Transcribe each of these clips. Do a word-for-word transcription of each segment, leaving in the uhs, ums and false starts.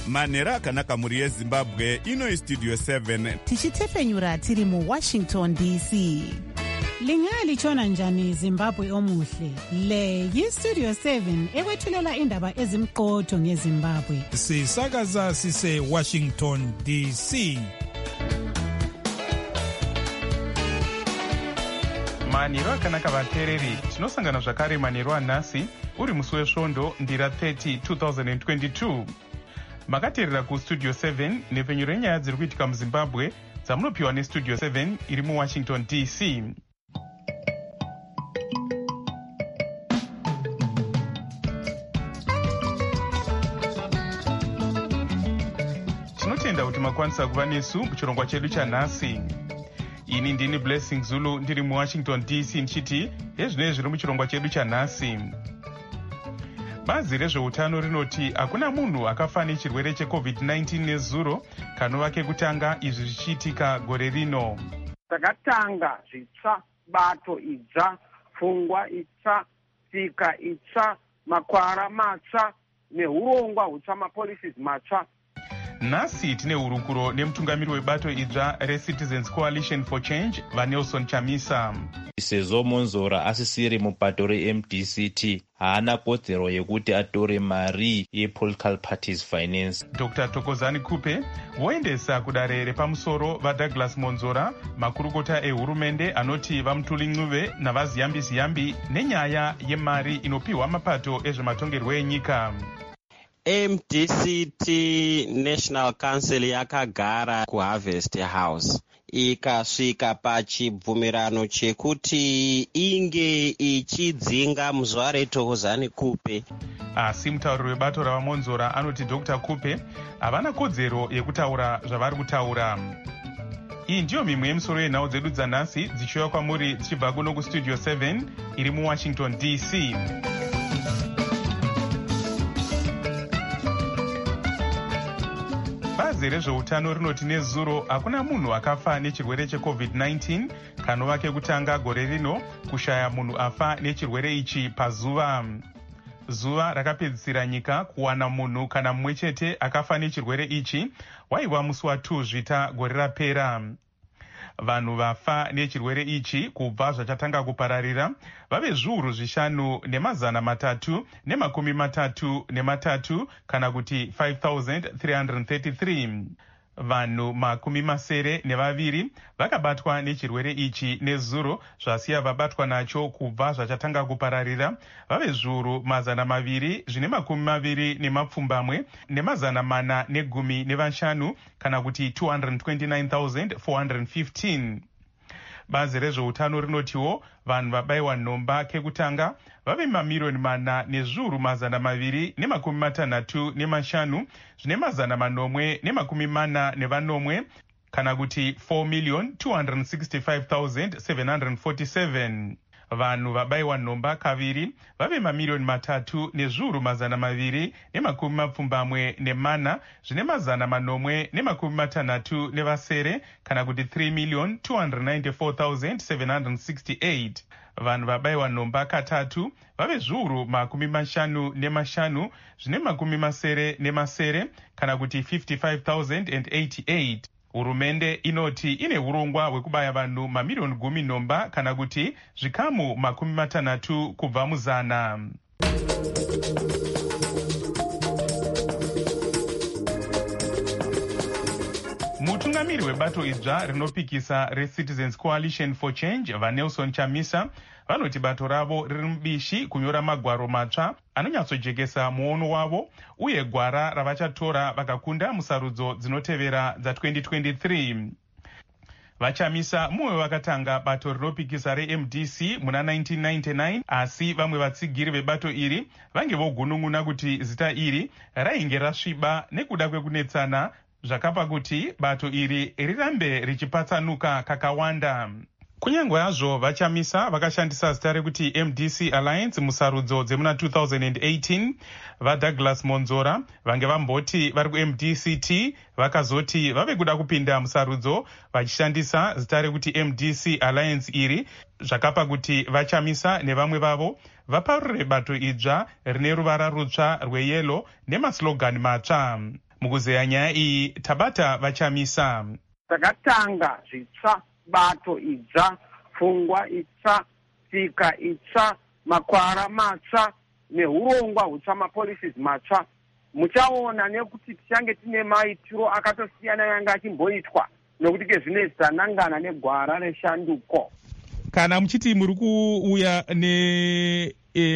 manhero akanaka mhuri yezimbabwe. Ino istudio seven tichitefenyura tiri muwashington D C. Lingalitshona njani Zimbabwe omuhle? Le yistudio seven ekwethulela indaba ezimqotho ngeZimbabwe. Sisakaza sise Washington D C. Manhero akanaka vateereri, tinosangana zvakare manhero anhasi uri musi wesvondo ndira thirty two thousand twenty-two. Makateerera kustudio seven nepfenyuro yenyaya dziri kuitika muZimbabwe dzamunopiwa nestudio seven iri muWashington D C. Tinotenda kuti makwanisa kuva nesu muchirongwa chedu chanhasi. Ini ndini Blessing Zulu ndiri muWashington D C ndichiti hezvinoi zviri muchirongwa chedu chanhasi. Bazi rezveutano rinoti hakuna munhu akafa nechirwere checovid nineteen nezuro kanova kekutanga izvi zvichiitika gore rino. Takatanga zvitsva, bato idzva, pfungwa itsva, tsika itsva, makwara matsva neurongwa hutsva, mapolicies matsva. Nhasi tine hurukuro nemutungamiri webato idzva reCitizens Coalition for Change vaNelson Chamisa. Sezvo Monzora asisiri mubato reM D C T haana kodzero yekuti atore mari yepolitical parties finance. Doctor Thokozani Kupe voendesa kudare repamusoro vaDouglas Monzora, makurukota ehurumende anoti vamutulin'uve navaziyambi-ziyambi nenyaya yemari inopiwa mapato ezvematongerwo enyika. M D C T National Council yakagara kuHarvest House ikasvika pachibvumirano chekuti inge ichidzinga muzvare Thokozani Kupe. Asi mutauriri webato ravaMonzora anoti Doctor Kupe havana kodzero yekutaura zvavari kutaura. Iyi ndiyo mimwe yemisoro yenhau dzedu dzanhasi dzichiuya kwamuri dzichibva kuno kustudio seven iri muWashington D C. Bazi rezveutano rinoti nezuro hakuna munhu akafa nechirwere checovid nineteen kanova kekutanga gore rino kushaya munhu afa nechirwere ichi pazuva. Zuva rakapedzisira nyika kuwana munhu kana mumwe chete akafa nechirwere ichi waiva musi waTwo Zvita gore rapera. Vanhu vafa nechirwere ichi kubva zvachatanga kupararira vave zviuru zvishanu nemazana matatu nemakumi matatu nematatu kana kuti five thousand three hundred thirty-three. Vanhu makumi masere nevaviri vakabatwa nechirwere ichi nezuro zvasiya vabatwa nacho kubva zvachatanga kupararira vave zviuru mazana maviri zvine makumi maviri nemapfumbamwe nemazana mana negumi nevashanu kana kuti two hundred twenty-nine thousand four hundred fifteen. Bazi rezveutano rinotiwo vanhu vabayiwa nhomba kekutanga vave mamirioni mana nezviuru mazana maviri nemakumi matanhatu nemashanu zvine mazana manomwe nemakumi mana nevanomwe kana kuti four million two hundred sixty-five thousand seven hundred forty-seven. Vanhu vabayiwa nhomba kaviri vave mamirioni matatu nezviuru mazana maviri nemakumi mapfumbamwe nemana zvine mazana manomwe nemakumi matanhatu nevasere kana kuti three million two hundred ninety-four thousand seven hundred sixty-eight. Vanhu vabayiwa nhomba katatu vave zviuru makumi mashanu nemashanu zvine makumi masere nemasere kana kuti fifty-five thousand eighty-eight. Hurumende inoti ine urongwa hwekubaya vanhu mamirioni gumi nhomba kana kuti zvikamu makumi matanhatu kubva muzana. Mutungamiri webato idzva rinopikisa reCitizens Coalition for Change vaNelson Chamisa vanoti bato ravo riri mubishi kunyora magwaro matsva anonyatsojekesa muono wavo uye gwara ravachatora vakakunda musarudzo dzinotevera dza-twenty twenty-three. VaChamisa mumwe vakatanga bato rinopikisa reM D C muna nineteen ninety-nine asi vamwe vatsigiri vebato iri vange vogunun'una kuti zita iri rainge rasviba nekuda kwekunetsana zvakapa kuti bato iri rirambe richipatsanuka kakawanda. Kunyange yazvo VaChamisa vakashandisa zita rekuti M D C Alliance musarudzo dzemuna two thousand eighteen, vaDouglas Monzora vange vamboti vari kuM D C T vakazoti vave kuda kupinda musarudzo vachishandisa zita rekuti M D C Alliance iri zvakapa kuti VaChamisa nevamwe vavo vaparure bato idzva rine ruvara rutsva rweyero nemaslogani matsva. mukuzeya nyaya iyi Tabata Vachamisa. Takatanga zvitsva, bato idzva, pfungwa itsva, tsika itsva, makwara matsva neurongwa hutsva, mapolicies matsva. Muchaona nekuti tichange tine maitiro akatosiyana yanga achimboitwa nokuti kezvino dzanangana negwara reshanduko. Kana muchiti muri kuuya ne e,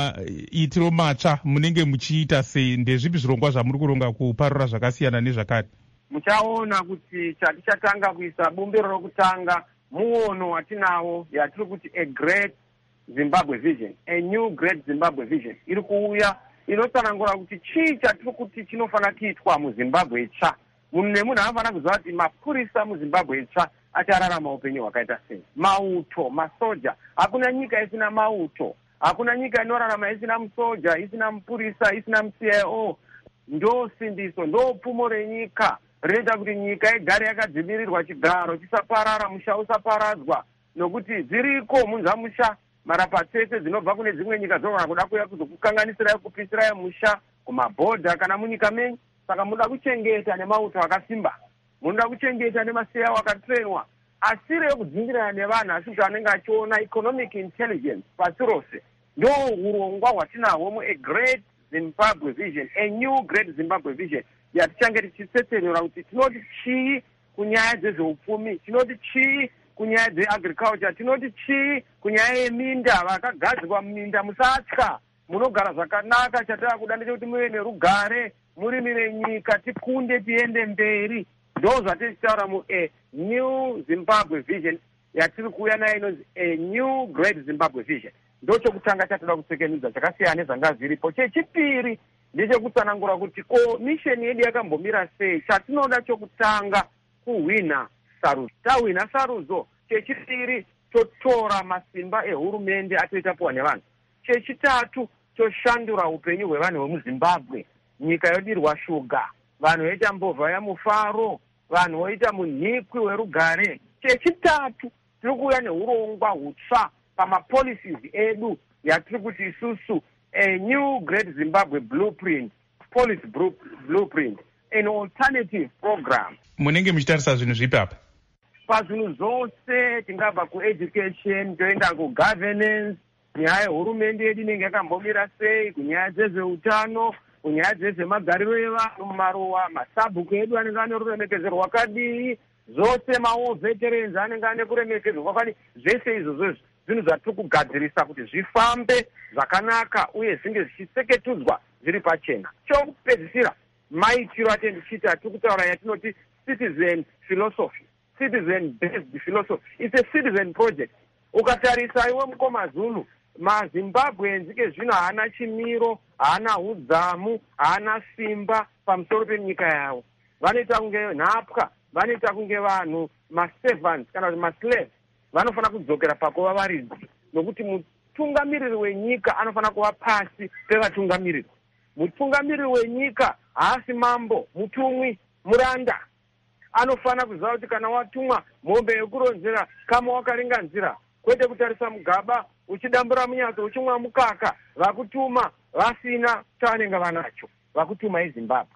maitiro matsva munenge muchiita sei? Ndezvipi zvirongwa zvamuri kuronga kuparura zvakasiyana nezvakati? Muchaona kuti chatichatanga kuisa bumbiro rokutanga muono watinawo yatiri kuti a great Zimbabwe vision, a new great Zimbabwe vision iri kuuya inotsanangura kuti chii chatiri kuti chinofanira kuitwa muZimbabwe itsva. Munhu nemunhu anofanira kuziva kuti mapurisa muZimbabwe itsva achararama upenyu hwakaita sei. Mauto, masoja, hakuna nyika isina mauto, hakuna nyika inorarama isina musoja, isina mupurisa, isina mu C I O. Ndo simbiso, ndo pfumo renyika rinoita kuti nyika igare yakadzimirirwa, chigaro chisaparara, musha usaparadzwa, nokuti dziriko munzamusha marapa tsetse dzinobva kune dzimwe nyika dzogona kuda kuya kuzokukanganisirai kupisirai musha kumabhodha kana munyika menyu. Saka munoda kuchengeta nemauto akasimba, munoda kuchengeta nemasiya akatrenwa, asiri yekudzingirana nevanhu asi kuti anenge achiona economic intelligence pasi rose. Ndo urongwa hwatinahwo mu a great Zimbabwe vision, a new great Zimbabwe vision yatichange tichitsetserera kuti tinoti chii kunyaya dzezveupfumi, tinoti chii kunyaya dzeagriculture, tinoti chii kunyaya yeminda. Vakagadzirwa muminda musatya, munogara zvakanaka. Chatava kuda ndechekuti muve nerugare, murimire nyika, tikunde tiende mberi. Ndo zvatichitaura mu a new Zimbabwe vision yatiri kuuya nayo inonzi a new great Zimbabwe vision. Ndo chokutanga chatoda kupfekenudza chakasiyana nezvanga zviripo. Chechipiri ndechekutsanangura kuti ko misheni yedu yakambomira sei. Chatinoda chokutanga kuhwina sarudzo. Tahwina sarudzo, chechipiri totora masimba ehurumende atoita puwa nevanhu. Chechitatu toshandura upenyu hwevanhu vemuZimbabwe. Nyika yodirwa shuga, vanhu voita mbovha yamufaro, vanhu voita munhikwi werugare. Chechitatu tiri kuuya neurongwa hutsva pamapolicies edu yatiri kuti isusu a new great Zimbabwe blueprint, policy blueprint, an alternative program. Munenge muchitarisa zvinhu zvipi apa? Pazvinhu zvose, tingabva kueducation toenda kugovernance, nyaya yehurumende yedu inenge yakambomira sei, kunyaya dzezveutano, kunyaya dzezvemagariro evanhu mumaruwa, masabhuku edu anenge ane ruremekedzo rwakadii, zvose mawo veterans anenge ane kuremekedzwa kwakadii. Zvese izvozvo zvinhu zvatiri kugadzirisa kuti zvifambe zvakanaka uye zvinge zvichiseketudzwa zviri pachena. Chokupedzisira, maitiro atendichita tiri kutaura yatinoti citizen philosophy, citizen based philosophy. It's a citizen project. Ukatarisa iwe mukoma Zulu, maZimbabweans ke zvino haana chimiro, haana udzamu, haana simba pamusoro penyika yavo. Vanoita kunge nhapwa, vanoita kunge vanhu maservants kana kuti maslaves. Vanofana kudzokera pakuva varidzi, nokuti mutungamiriri wenyika anofana kuva pasi pevatungamiriri. Mutungamiriri wenyika haasi mambo, mutumwi, muranda. Anofana kuziva kuti kana watumwa mombe yekuronzera kama wakaringanzira, kwete kutarisa mugaba uchidambura munyatso uchimwa mukaka, vakutuma vasina chavanenge vanacho, vakutuma eZimbabwe.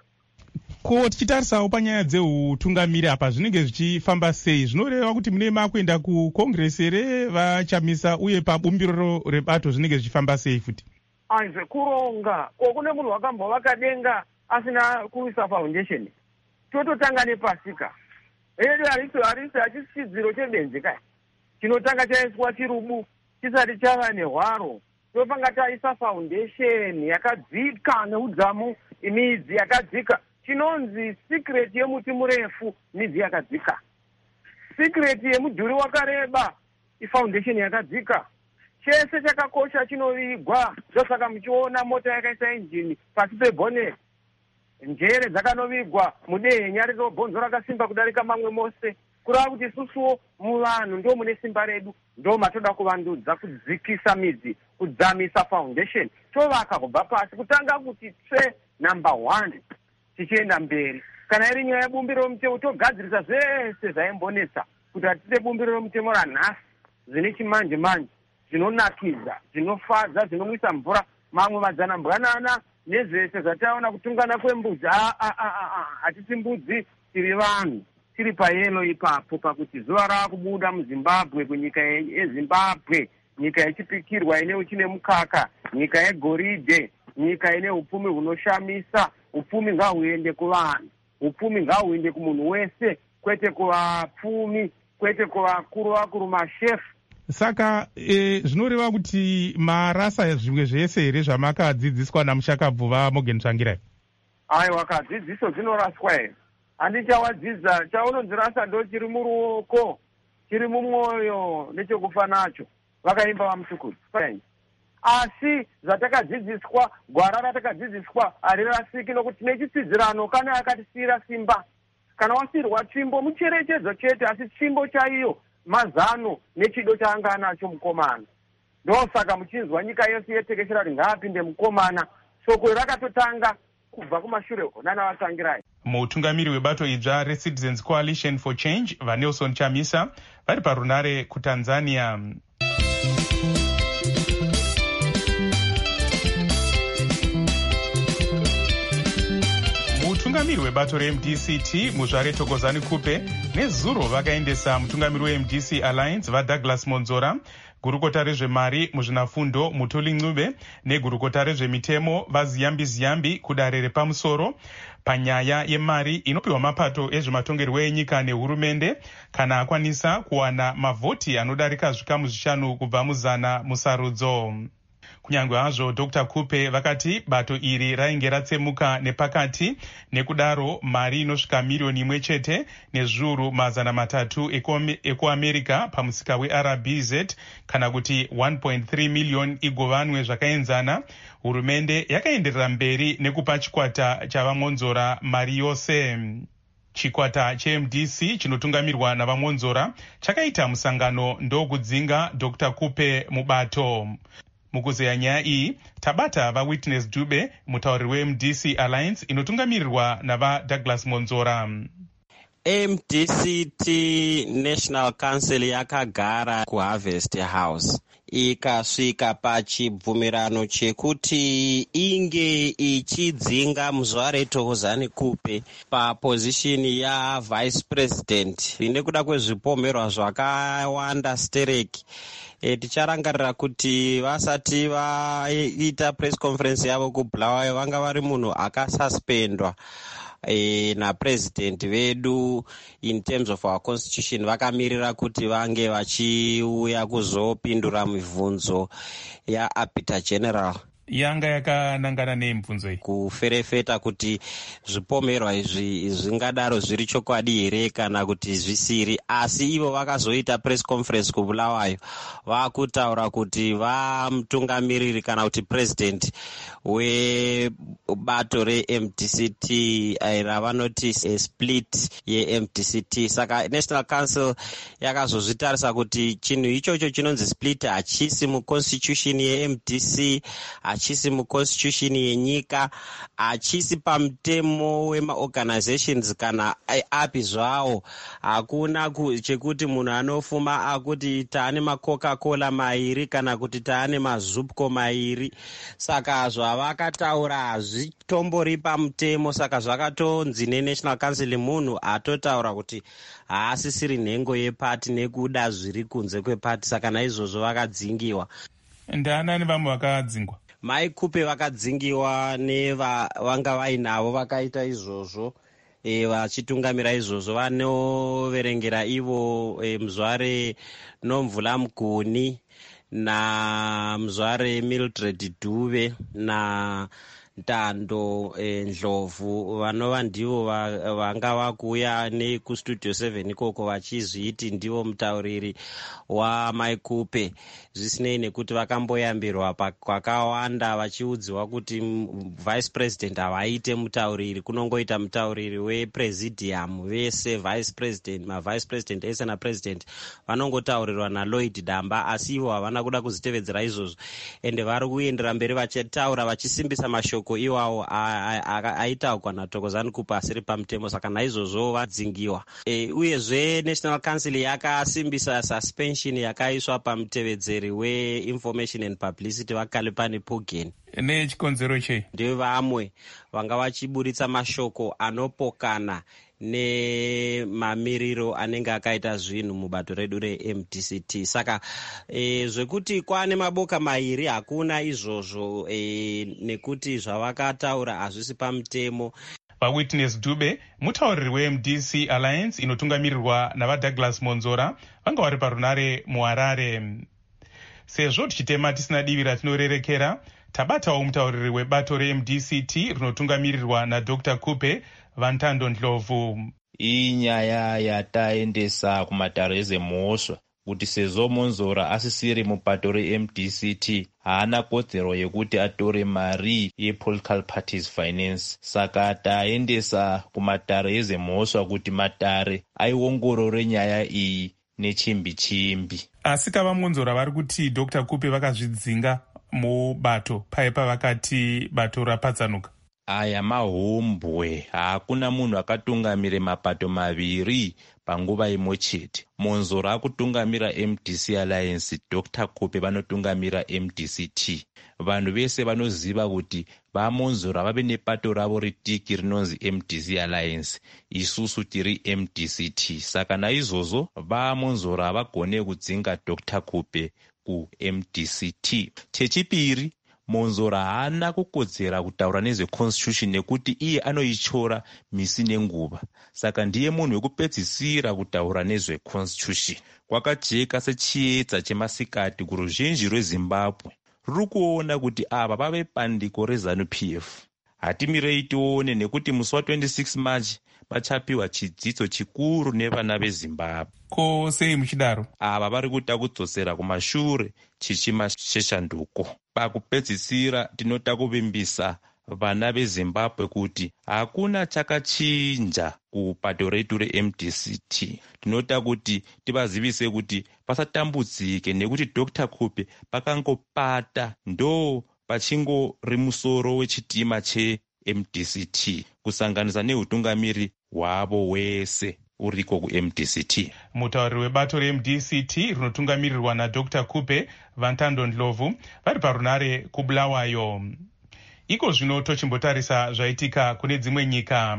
Ko tichitarisawo panyaya dzeutungamiri apa zvinenge zvichifamba sei? Zvinoreva kuti mune makuenda kukongresi here Vachamisa, uye pabumbiro rebato zvinenge zvichifamba sei futi? Anzve kuronga, ko kune munhu wakambovaka denga asina kuisa foundation. Tototanga nepasika. Edu harisi harisi hachisi chidziro chebenzi kai. Chinotanga chaiswa chirubu chisati chava nehwaro. Topanga taisa foundation yakadzika neudzamu, midzi yakadzika. Chinonzi secret yemuti murefu, midzi yakadzika. Secret yemudhuri wakareba, ifoundation yakadzika. Chese chakakosha chinovigwa. Zvosaka muchiona mota yakaisa engine pasi pebonnet. Njere dzakanovigwa, mudehenya rino bhonzo rakasimba kudarika mamwe mose. Kurava kuti isusuwo muvanhu ndo mune simba redu, ndo matoda kuvandudza, kudzikisa midzi, kudzamisa foundation. Tovaka kubva pasi, kutanga kuti tse number one. Tichienda mberi. Kana iri nyaya yebumbiro romutemo, togadzirisa zvese zvaimbonetsa kuti hatite bumbiro romutemo ranhasi zvine chimanje manje, zvinonakidza, zvinofadza, zvinomwisa mvura. Mamwe madzana mbwanana nezvese zvataona kutungana kwembudzi. Hatisi mbudzi, tiri vanhu, tiri payelo ipapo pakuti zuva raakubuda muzimbabwe, kunyika yezimbabwe, nyika yechipikirwa ine uchine mukaka, nyika yegoridhe, nyika ine upfumi hunoshamisa. Upfumi ngahuende kuvanhu, upfumi ngahuende kumunhu wese, kwete kuvapfumi, kwete kuvakuru vakuru mashefu. Saka e, zvinoreva kuti marasa zvimwe zvese here zvamakadzidziswa namushakabvuva Morgan Tsvangirai? Aiwa, kadzidziso dzinoraswa here. Handichawadzidza, chaunonzirasa ndo chiri muruoko, chiri mumwoyo, nechekufa nacho. Vakaimba vamutukudzi. Asi zvatakadzidziswa, gwara ratakadzidziswa harirasiki, nokuti nechisidzirano kana akatisiyira simba. Kana wasirwa tsvimbo mucherechedzo chete, asi tsvimbo chaiyo mazano nechido chaanga anacho mukomana. Ndosaka muchinzwa nyika yose yetekeshera kuti ngaapinde mukomana. Soko rakatotanga kubva kumashure nana Vatsangirai. Mutungamiri webato idzva reCitizens Coalition for Change, vaNelson Chamisa, vari parunare kuTanzania. Mutungamiri webato reM D C T muzvare Thokozani Kupe nezuro vakaendesa mutungamiri weM D C Alliance vaDouglas Monzora, gurukota rezvemari muzvinafundo Mutuli Ncube negurukota rezvemitemo vaZiyambi Ziyambi kudare repamusoro panyaya yemari inopiwa mapato ezvematongerwo enyika nehurumende kana akwanisa kuwana mavhoti anodarika zvikamu zvishanu kubva muzana musarudzo. Kunyange hazvo Doctor Kupe vakati bato iri rainge ratsemuka nepakati, nekudaro mari inosvika miriyoni imwe chete nezviuru mazana matatu ekuamerica pamusika weR B Z kana kuti one point three million igovanwe zvakaenzana, hurumende yakaenderera mberi nekupa chikwata chavaMonzora mari yose. Chikwata cheM D C chinotungamirwa navaMonzora chakaita musangano ndokudzinga Doctor Kupe mubato. Mukuzeya nyaya iyi tabata vaWitness Dube, mutauriri weM D C Alliance inotungamirirwa navaDouglas Monzora. M D C T National Council yakagara kuHarvest House ikasvika pachibvumirano chekuti inge ichidzinga Muzvare Thokozani Kupe papozishini yavice president nekuda kwezvipomerwa zvakawanda stereki. E, ticharangarira kuti vasati vaita press conference yavo kuBulawayo vanga vari munhu akasuspendwa e, napresident vedu in terms of our constitution. Vakamirira kuti vange vachiuya kuzopindura mibvunzo yaApita General. Yanga yakanangana nemibvunzo iyi kuferefeta kuti zvipomerwa izvi zvingadaro zviri chokwadi here kana kuti zvisiri, asi ivo vakazoita press conference kuBulawayo vakutaura kuti vamutungamiriri kana kuti president webato reM D C T ravanoti split yeM D C T. Saka National Council yakazozvitarisa kuti chinhu ichocho chinonzi split hachisi muconstitution yeM D C, hachisi muconstitution yenyika, hachisi pamutemo wemaorganizations kana api zvawo. Hakuna chekuti munhu anofuma akuti taane maCoca-Cola mairi kana kuti taane maZupco mairi. Saka zvavakataura hazvitombori pamutemo, saka zvakatonzi neNational Council munhu atotaura kuti haasisiri nhengo yepati nekuda zviri kunze kwepati. Saka naizvozvo vakadzingiwa. Ndaanani vamwe vakadzingwa? Mai Kupe vakadzingiwa nevanga vainavo vakaita izvozvo, e, vachitungamira izvozvo vanoverengera ivo e, Muzvare Nomvula Mguni na Muzvare Mildred Dube na Ntando e, Ndlovu vanova ndivo vanga vakuuya nekustudio seven ikoko vachizviti ndivo mutauriri waMai Kupe. Zvisinei nekuti vakamboyambirwa kwakawanda vachiudziwa kuti vice president havaite mutauriri, kunongoita mutauriri wepresidium vese, vice president, mavice president ese napresident vanongotaurirwa naLloyd Damba, asi ivo havana kuda kuzvitevedzera izvozvo ende vari kuendera mberi vachitaura vachisimbisa mashoko mashoko iwawo aitaurwa naThokozani Kupe asiri pamutemo, saka naizvozvo vadzingiwa. E, uyezve National Council yakasimbisa suspension yakaiswa pamutevedzeri weInformation and Publicity vaKalepani Pogeni. Nechikonzero chei? Ndevamwe vanga vachiburitsa mashoko anopokana nemamiriro anenge akaita zvinhu mubato redu reM D C T. Saka e, zvekuti kwane maboka mairi hakuna izvozvo, e, nekuti zvavakataura hazvisi pamutemo. VaWitness Dube, mutauriri weM D C Alliance inotungamirirwa navaDouglas Monzora, vanga vari parunare muHarare. Sezvo tichitema tisina divi ratinorerekera, tabatawo mutauriri webato reM D C T rinotungamirirwa naDr Kupe Vantando Ndlovu. Inyaya yataendesa kumatare ezemhosva kuti sezvo Monzora asisiri mubato reM D C T haana kodzero yekuti atore mari yePolitical Parties Finance. Saka taendesa kumatare ezemhosva kuti matare aiongorore nyaya iyi nechimbi chimbi. Asi kava Monzora vari kuti Dr Kupe vakazvidzinga mubato paipa vakati bato rapatsanuka. Aya mahombwe, hakuna munhu akatungamire mapato maviri panguva imwe chete. Monzora akutungamira M D C Alliance, Dr Kupe vanotungamira M D C T. Vanhu vese vanoziva kuti vaMonzora vave nepato ravo ritiki rinonzi M D C Alliance, isusu tiri M D C T. Saka naizvozvo vaMonzora havagone kudzinga Dr Kupe kuM D C T. Chechipiri, Monzora haana kukodzera kutaura nezveconstitution nekuti iye anoichora misi nenguva. Saka ndiye munhu wekupedzisira kutaura nezveconstitution. Kwakajeka sechiedza chemasikati kuruzhinji rweZimbabwe ruri kuona kuti ava vave bandiko reZANU-P F. Hatimirei tione nekuti musi wa26 March vachapiwa chidzidzo chikuru nevana veZimbabwe. Ko sei muchidaro? Ava vari kuda kudzosera kumashure chichimasheshanduko. Pakupedzisira tinota kuvimbisa vana veZimbabwe kuti hakuna chakachinja kubato redu reM D C T. Tinota kuti tivazivise kuti pasatambudzike nekuti Dr Kupe pakangopata ndo pachingori musoro wechitima cheM D C T kusanganisa neutungamiri hwavo wese uriko kuM D C T. Mutauriri webato reM D C T rinotungamirirwa naDr Kupe Vantando Ndlovu vari parunare kuBulawayo. Iko zvino tochimbotarisa zvaitika kune dzimwe nyika.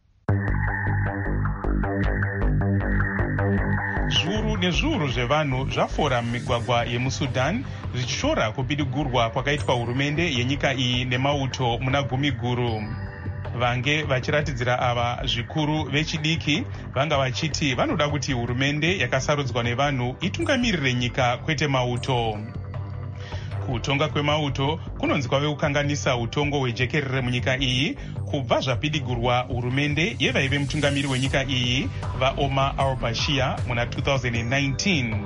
Zviuru nezviuru zvevanhu zvafora mumigwagwa yemuSudan zvichishora kupidigurwa kwakaitwa hurumende yenyika iyi nemauto muna gumi guru. Vange vachiratidzira ava zvikuru vechidiki vanga vachiti vanoda kuti hurumende yakasarudzwa nevanhu itungamirire nyika kwete mauto. Kutonga kwemauto kunonzi kwave kukanganisa utongo hwejekerere munyika iyi kubva zvapidigurwa hurumende yevaive mutungamiri wenyika iyi vaOmar al-Bashir muna two thousand nineteen.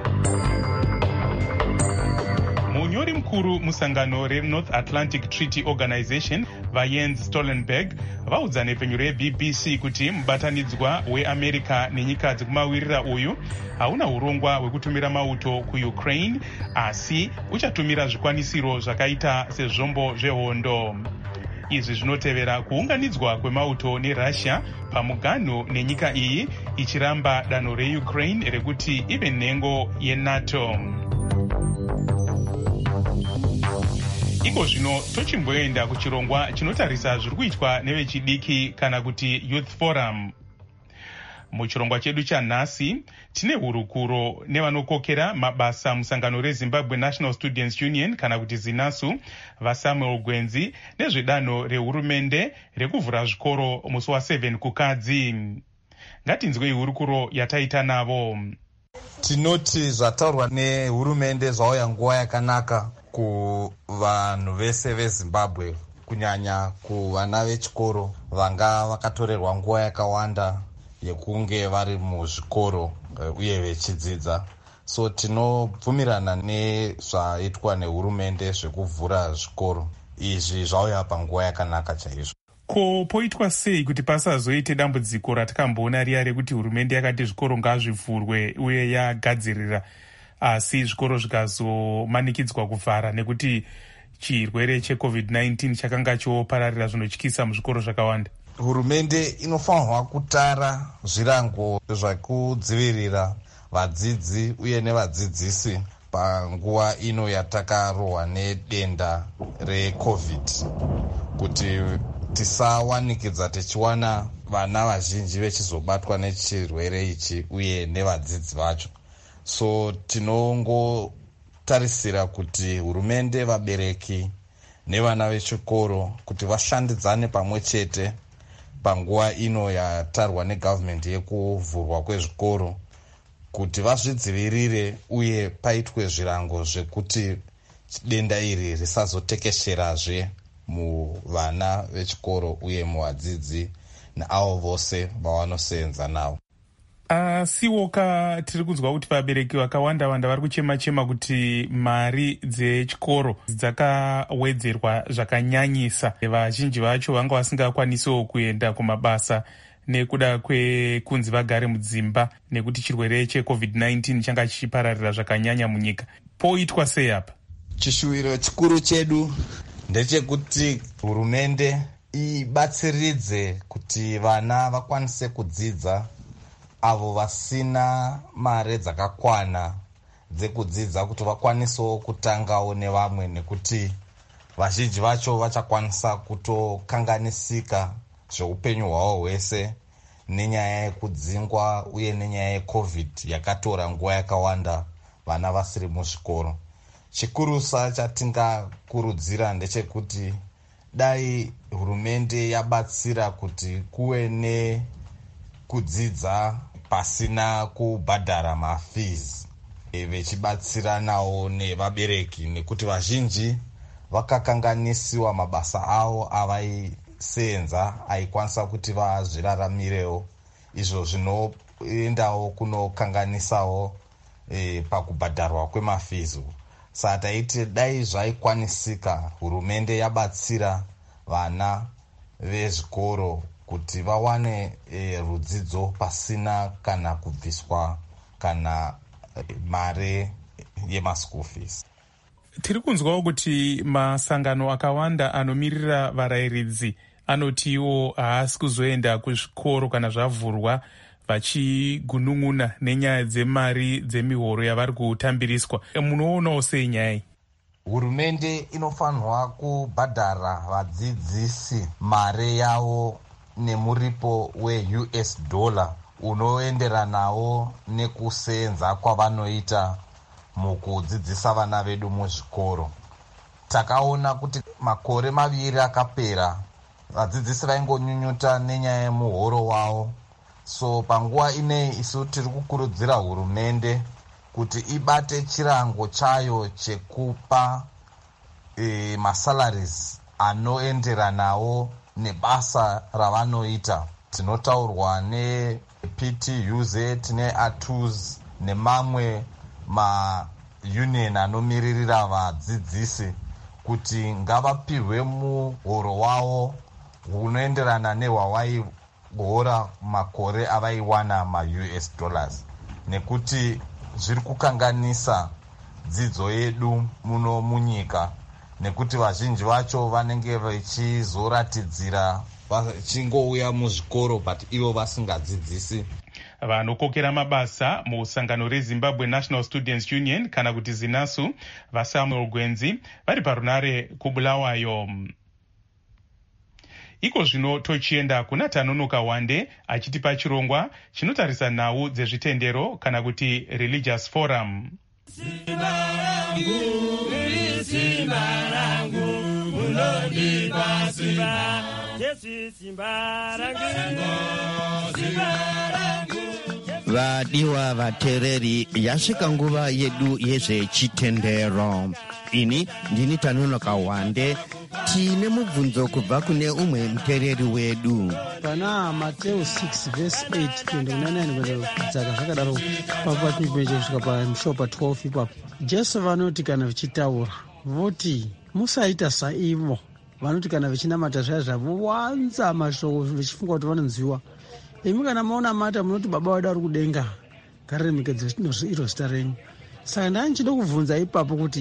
Munyori mukuru musangano reNorth Atlantic Treaty Organization vaJens Stoltenberg vaudza nepfenyu reB B C kuti mubatanidzwa weAmerica nenyika dzekumawirira uyu hauna urongwa hwekutumira mauto kuUkraine, asi uchatumira zvikwanisiro zvakaita sezvombo zvehondo. Izvi zvinotevera kuunganidzwa kwemauto neRussia pamuganho nenyika iyi ichiramba danho reUkraine rekuti ive nhengo yeNATO. Iko zvino tochimboenda kuchirongwa chinotarisa zviri kuitwa nevechidiki kana kuti Youth Forum. Muchirongwa chedu chanhasi tine hurukuro nevanokokera mabasa musangano reZimbabwe National Students Union kana kuti ZINASU vaSamuel Gwenzi nezvedanho rehurumende rekuvhura zvikoro musi waseven kukadzi. Ngatinzwei hurukuro yataita navo. Tinoti zvataurwa nehurumende zvauya nguva yakanaka kuvanhu vese veZimbabwe, kunyanya kuvana vechikoro vanga vakatorerwa nguva yakawanda yekunge vari muzvikoro uye vechidzidza. So tinobvumirana nezvaitwa nehurumende zvekuvhura zvikoro. Izvi zvauya panguva yakanaka chaizvo. Ko poitwa sei kuti pasazoite dambudziko ratakamboona riya rekuti hurumende yakati zvikoro ngazvivhurwe uye yagadzirira asi zvikoro zvikazomanikidzwa kuvhara nekuti chirwere checovid nineteen chakanga chopararira zvinotyisa muzvikoro zvakawanda? Hurumende inofanirwa kutara zvirango zvekudzivirira vadzidzi uye nevadzidzisi panguva ino yatakarohwa nedenda recovid, kuti tisawanikidza tichiwana vana vazhinji vechizobatwa nechirwere ichi uye nevadzidzi vacho. So tinongotarisira kuti hurumende, vabereki nevana vechikoro kuti vashandidzane pamwe chete panguva ino yatarwa negavhumende yekuvhurwa kwezvikoro, kuti vazvidzivirire uye paitwe zvirango zvekuti denda iri risazotekesherazve muvana vechikoro uye muvadzidzi neavo vose vavanosenza navo. Asiwoka tiri kunzwa kuti vabereki vakawanda wanda vari kuchema-chema kuti mari dzechikoro dzakawedzerwa zvakanyanyisa. Vazhinji vacho vanga vasingakwanisawo kuenda kumabasa nekuda kwekunzi vagare mudzimba nekuti chirwere checovid nineteen changa chichipararira zvakanyanya munyika. Poitwa sei apa? Chishuwiro chikuru chedu ndechekuti hurumende ibatsiridze kuti vana vakwanise kudzidza, avo vasina mare dzakakwana dzekudzidza kuti vakwanisewo kutangawo nevamwe, nekuti vazhinji vacho vachakwanisa kutokanganisika zveupenyu hwavo hwese nenyaya yekudzingwa uye nenyaya yecovid yakatora nguva yakawanda vana vasiri muzvikoro. Chikurusa chatingakurudzira ndechekuti dai hurumende yabatsira kuti kuve nekudzidza pasina kubhadhara mafees, vechibatsiranawo nevabereki, nekuti vazhinji vakakanganisiwa mabasa avo avaisenza aikwanisa kuti vazviraramirewo, izvo zvinoendawo kunokanganisawo e, pakubhadharwa kwemafees. Saka taiti dai zvaikwanisika hurumende yabatsira vana vezvikoro kuti vawane e, rudzidzo pasina kana kubviswa kana e, mare yemaschool fees. Tiri kunzwawo kuti masangano akawanda anomirira varayiridzi anotiwo haasi kuzoenda kuzvikoro kana zvavhurwa, vachigunun'una nenyaya dzemari dzemihoro yavari kutambiriswa. Munoonawo sei nyaya? Hurumende inofanirwa kubhadhara vadzidzisi mare yavo nemuripo we-U S dollar unoenderanawo nekusenza kwavanoita mukudzidzisa vana vedu muzvikoro. Takaona kuti makore maviri akapera vadzidzisi vaingonyunyuta nenyaya yemuhoro wavo. So panguva inei isu tiri kukurudzira hurumende kuti ibate chirango chayo chekupa e, masalaries anoenderanawo nebasa ravanoita. Tinotaurwa ne-P T U Z, ne-A T U S nemamwe maunion anomiririra vadzidzisi kuti ngavapihwe muhoro wavo unoenderana nehwavaihora makore avaiwana ma-U S dollars, nekuti zviri kukanganisa dzidzo yedu muno munyika, nekuti vazhinji vacho vanenge vachizoratidzira vachingouya muzvikoro but ivo vasingadzidzisi. Vanokokera mabasa musangano reZimbabwe National Students Union kana kuti ZINASU vaSamuel Gwenzi vari parunare kuBulawayo. Iko zvino tochienda kuna Tanonoka Wande achitipa chirongwa chinotarisa nhau dzezvitendero kana kuti religious forum. Simbarangu, simbarangu, unonipa simba, Yesu simbarangu, simbarangu. Vadiwa vatereri, yasvika nguva yedu yezvechitendero. Ini ndini Tanonoka Wande. Tine mubvunzo kubva kune umwe mutereri wedu. Pana Mateo six verse eight kuenda kuna nine kuenda kudzaka zvakadaro papati peje kusvika pamushopa twelve ipapo. Jesu vanoti kana vichitaura voti musaita saivo vanoti kana vichinamata zvaya zvavowanza mashoko vichifunga kuti vanonziwa. Imi kana maona mata munoti baba wadu ari kudenga ngariremekedzwe iro zita renyu. Saka ndani chida kubvunza ipapo kuti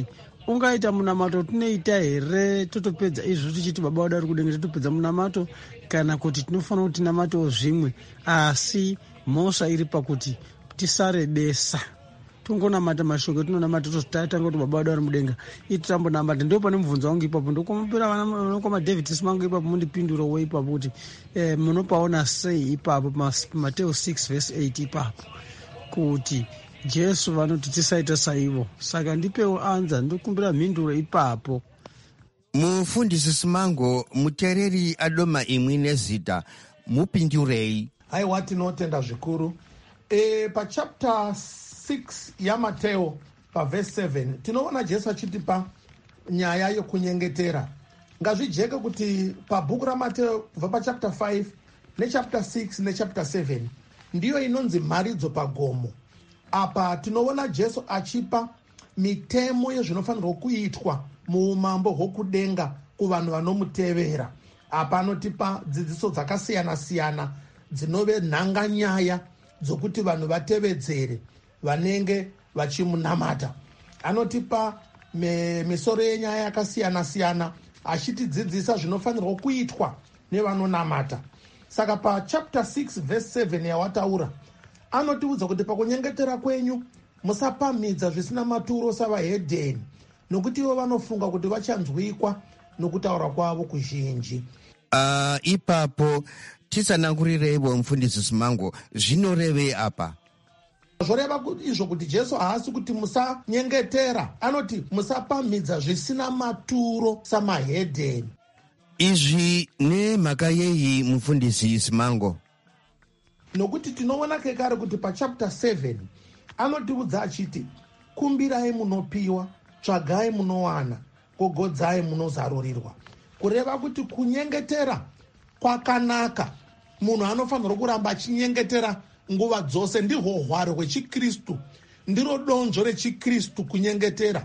ungaita munamato tinoita here totopedza izvo tichiti baba wadari kudenga totopedza munamato, kana kuti tinofanira kuti tinamatewo zvimwe, asi mhosva iri pakuti tisarebesa tungonamata mashoko etinonamata tozotanga kuti baba wadari mudenga ititambonamata. Ndo pane mubvunzo wangu ipapo ndokomupira vanokoma David Simango ipapo mundipinduro wo ipapo kuti eh, munopaona sei ipapo Mateo six verse eight ipapo kuti Jesu vanoti tisaita saivo, saka ndipewo anza ndokumbira mhinduro ipapo. Mufundisi Simango, mutereri adoma imwe nezita, mupindurei. Haiwa tinotenda zvikuru. E, pa chapter six ya Mateo pa verse seven tinoona Jesu achitipa nyaya yokunyengetera. Ngazvijeke kuti pa bhuku ra Mateo kubva pa chapter five ne chapter six ne chapter seven ndiyo inonzi mharidzo pagomo. Apa tinoona Jesu achipa mitemo yezvinofanirwa kuitwa muumambo hwokudenga kuvanhu vanomutevera. Apa anotipa dzidziso dzakasiyana siyana dzinove nhanganyaya dzokuti vanhu vatevedzere vanenge vachimunamata. Anotipa me, misoro yenyaya yakasiyana siyana achitidzidzisa zvinofanirwa kuitwa nevanonamata. Saka pa chapter six verse seven yawataura anotiudza kuti pakunyengetera kwenyu musapamhidza zvisina maturo savahedheni, nokuti ivo vanofunga kuti vachanzwikwa nokutaura kwavo kuzhinji. Uh, ipapo tisanangurireiwo mufundisi Simango, zvinorevei apa? Zvoreva izvo kuti Jesu haasi kuti musanyengetera, anoti musapamhidza zvisina maturo samahedheni. Izvi nemhaka yei mufundisi Simango? Nokuti tinoona kekare kuti pa chapter seven anotiudza achiti kumbirai munopiwa, tsvagai munowana, gogodzai munozarurirwa. Kureva kuti kunyengetera kwakanaka. Munhu anofanirwa kuramba achinyengetera nguva dzose. Ndihwo hwaro hwechikristu, ndiro donzvo rechikristu kunyengetera.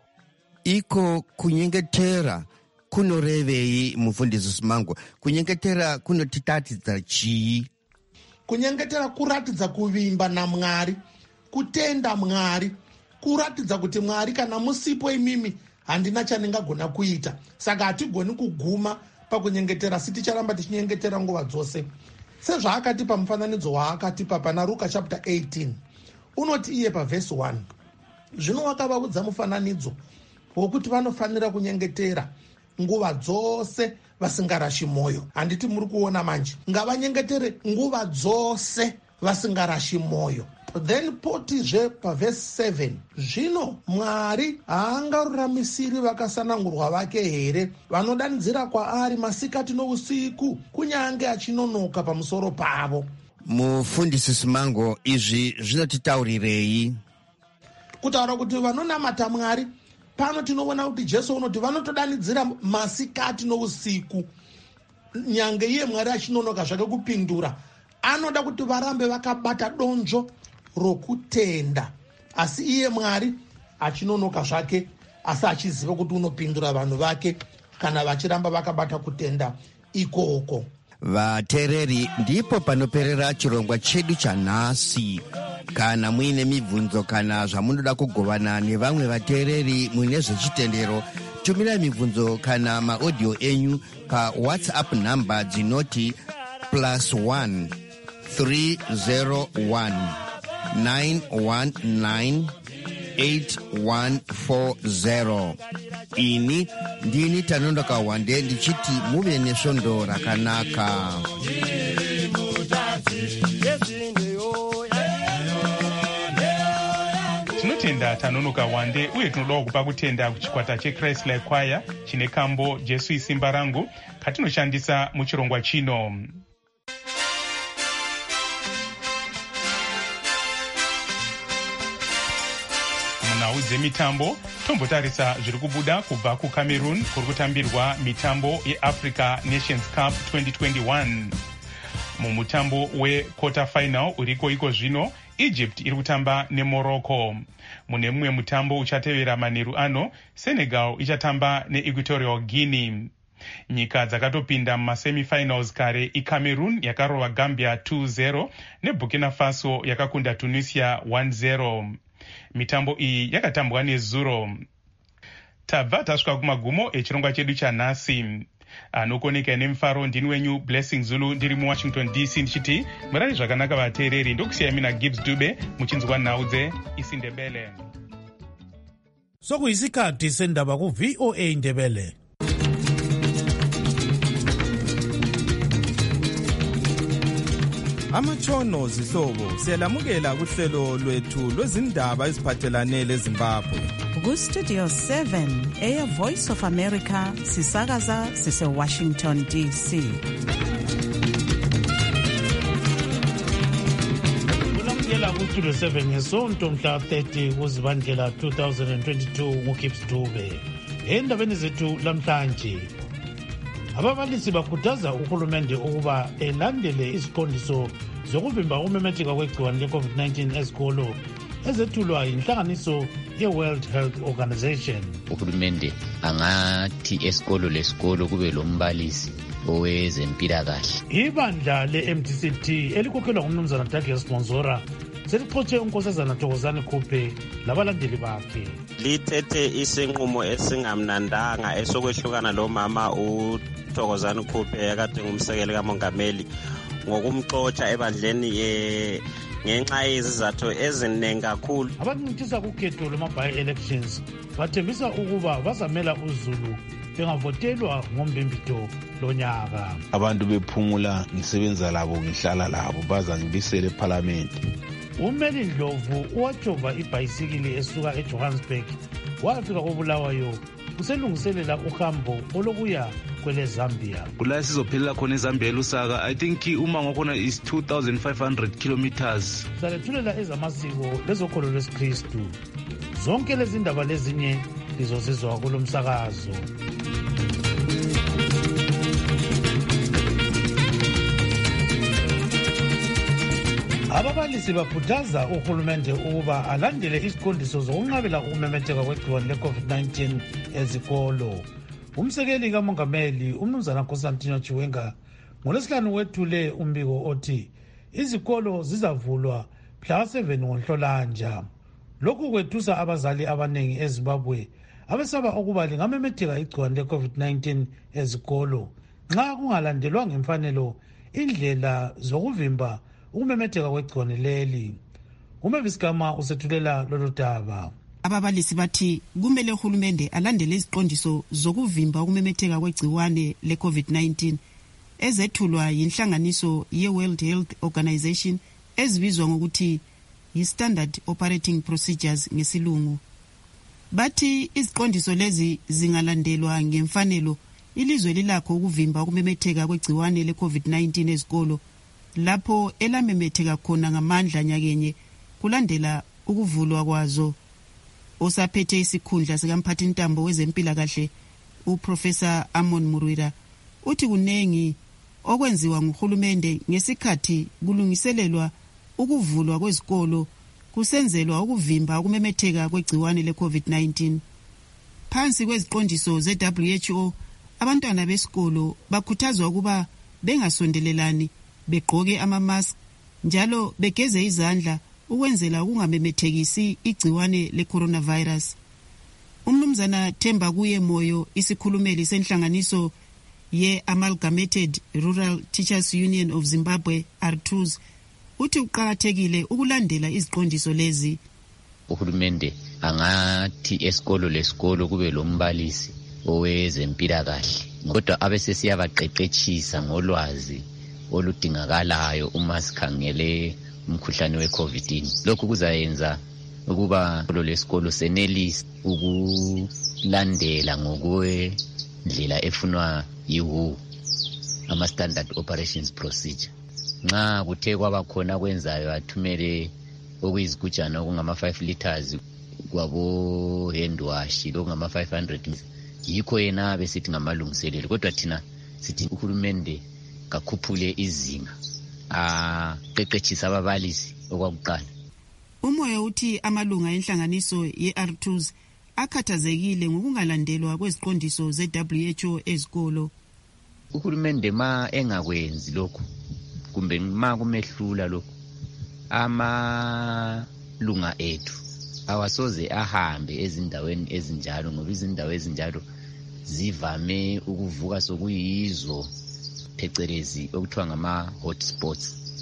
Iko kunyengetera kunorevei mufundisi Simango? Kunyengetera kunotitatidza chii? Kunyengetera kuratidza kuvimba naMwari, kutenda Mwari, kuratidza kuti Mwari kana musipo imimi handina chandingagona kuita. Saka hatigoni kuguma pakunyengetera, asi ticharamba tichinyengetera nguva dzose. Sezvaakatipa mufananidzo waakatipa pana Luka chapter eighteen. Unoti iye pa verse one. Zvino wakavaudza mufananidzo wokuti vanofanira kunyengetera nguva dzose vasingarashi moyo. Handiti muri kuona manje, ngavanyengetere nguva dzose vasingarashi moyo. Then potizve pa verse seven, zvino Mwari haangaruramisiri vakasanangurwa vake here, vanodanidzira kwaari masikati nousiku, kunyange achinonoka pamusoro pavo. Mufundisi Simango, izvi zvinotitaurirei? Kutaura kuti vanonamata Mwari, pano tinoona kuti Jesu unoti vanotodanidzira masikati nousiku, nyange iye Mwari achinonoka zvake kupindura. Anoda kuti varambe vakabata donzvo rokutenda, asi iye Mwari achinonoka zvake, asi achiziva kuti unopindura vanhu vake kana vachiramba vakabata kutenda ikoko. Vateereri, ndipo panoperera chirongwa chedu chanhasi. Kana muine mibvunzo kana zvamunoda kugovana nevamwe vateereri muine zvechitendero, tumirai mibvunzo kana maaudio enyu pa WhatsApp namba dzinoti plus one three zero one nine one nine eight one four zero. Ini ndini Tanondoka Wande ndichiti muve nesvondo rakanaka. Tinotenda Tanonoka Wande uye tinoda kupa kutenda kuchikwata cheChrist Like Choir chine kambo Jesu isimba rangu katinoshandisa muchirongwa chino. Munhau dzemitambo tombotarisa zviri kubuda kubva kuCameroon kuri kutambirwa mitambo yeAfrica Nations Cup twenty twenty-one. Mumutambo wequarter final uriko iko zvino Egypt iri kutamba neMorocco. Mune mumwe mutambo uchatevera manheru ano Senegal ichatamba neEquatorial Guinea. Nyika dzakatopinda mumasemifinals kare iCameroon yakarova Gambia two zero neBurkina Faso yakakunda Tunisia one zero. Mitambo iyi yakatambwa nezuro. tabva tasvika kumagumo echirongwa chedu chanhasi. Anokoneka nemufaro ndini wenyu Blessing Zulu ndiri muWashington D C ndichiti murari zvakanaka vateereri. Ndokusiyai mina Gibbs Dube muchinzwa nhau dzeIsiNdebele. Sokuyisikhathi sendaba ku V O A Ndebele. Amatshono zihlobo siyalamukela kuhlelo lwethu lwezindaba eziphathelane leZimbabwe. Ku-Studio seven, Air Voice of America, sisakaza sise-Washington D C. Kulamukela ku-Studio seven ngesonto mhla thirty kuZibandlela two thousand twenty-two nguGibbs Dube. Endabeni zethu lamhlanje, ababalisi bakhuthaza uhulumende ukuba elandele isiqondiso zokuvimba ukumemetheka kwegciwane le-COVID nineteen ezikolo ezethulwa yinhlanganiso ye-World Health Organization. Uhulumende angathi esikolo lesikolo kube lombalisi owezempilakahle. Ibandla le-M D C T elikhokhelwa ngumnumzana Douglas Monzora selixotshe unkosazana Thokozani Khuphe labalandeli bakhe. Lithethe isinqumo esingamnandanga esokwehlukana lo mama uThokozani Khuphe akade ngumsekeli kamongameli ngokumxotsha ebandleni ye ngenxa yezizathu eziningi kakhulu. Abancintisa kukhetho lwama-by-elections bathembisa ukuba bazamela uZulu bengavotelwa ngombimbito lonyaka. Abantu bephumula ngisebenza labo ngihlala labo bazangibisele eParliament. Umeli Ndlovu uwajova ibhayisikili esuka eJohannesburg wafika koBulawayo uselungiselela uhambo olokuya kwele Zambia. Kula sizophelela khona eZambia eLusaka. I think uma ngokhona is two thousand five hundred kilometers. Salethulela ezamasiko lezokholo lwesikristu. Zonke lezi ndaba lezinye lizozizwa kulomsakazo. Ababalisi bakhuthaza uhulumende ukuba alandele isiqondiso zokunqabela ukumemetheka kwegciwane le-COVID nineteen ezikolo. Umsekeli kamongameli umnumzana Constantino Chiwenga ngolwesihlanu wethule umbiko othi izikolo zizavulwa mhla seven ngoNhlolanja. Lokhu kwethusa abazali abanengi eZimbabwe abesaba ukuba lingamemetheka igciwane le-COVID nineteen ezikolo nxa kungalandelwa ngemfanelo indlela zokuvimba ukumemetheka kwegciwane leli. uMavis Gama usethulela lolu daba. Ababalisi bathi kumele uhulumende alandele iziqondiso zokuvimba ukumemetheka kwegciwane le-COVID nineteen ezethulwa yinhlanganiso ye-World Health Organization ezibizwa ngokuthi yi-Standard Operating Procedures ngesilungu. Bathi iziqondiso lezi zingalandelwa ngemfanelo ilizwe lilakho ukuvimba ukumemetheka kwegciwane le-COVID nineteen ezikolo lapho elamemetheka khona ngamandla nyakenye kulandela ukuvulwa kwazo. Osaphethe isikhundla sikamphathintambo wezempilakahle uProfessor Amon Murwira uthi kunengi okwenziwa nguhulumende ngesikhathi kulungiselelwa ukuvulwa kwezikolo kusenzelwa ukuvimba ukumemetheka kwegciwane le-COVID nineteen. Phansi kweziqondiso ze-W H O abantwana besikolo bakhuthazwa ukuba bengasondelelani, begqoke ama-mask njalo begeze izandla ukwenzela ukungamemethekisi igciwane le-coronavirus. Umnumzana Themba Kuye Moyo, isikhulumeli senhlanganiso ye-Amalgamated Rural Teachers Union of Zimbabwe, R T U Z, uthi uqakathekile ukulandela iziqondiso lezi. Uhulumende angathi esikolo lesikolo kube lombalisi owezempilakahle, kodwa abesesiyabaqeqetshisa ngolwazi oludingakalayo uma sikhangele umkhuhlane we-COVID. Lokhu kuzayenza ukuba lo lesikolo senelise ukulandela ngokwendlela efunwa yi-W H O, ama-Standard Operations Procedure. Nxa kuthe kwaba khona kwenzayo athumele okuyizigujana okungama-five liters kwabo hand wash okungama-five hundred, yikho yena besithi ngamalungiselelo. Kodwa thina sithi uhulumende kakhuphule izinga aqeqetshisa ababalisi okwakuqala. Umoya uthi amalunga enhlanganiso ye-R T U Z akhathazekile ngokungalandelwa kweziqondiso ze-W H O ezikolo. Uhulumende ma engakwenzi lokhu kumbe ma kumehlula lokhu, amalunga ethu awasoze ahambe ezindaweni ezinjalo ngoba izindawo ezinjalo zivame ukuvuka sokuyizo phecelezi okuthiwa ngama-hotspots.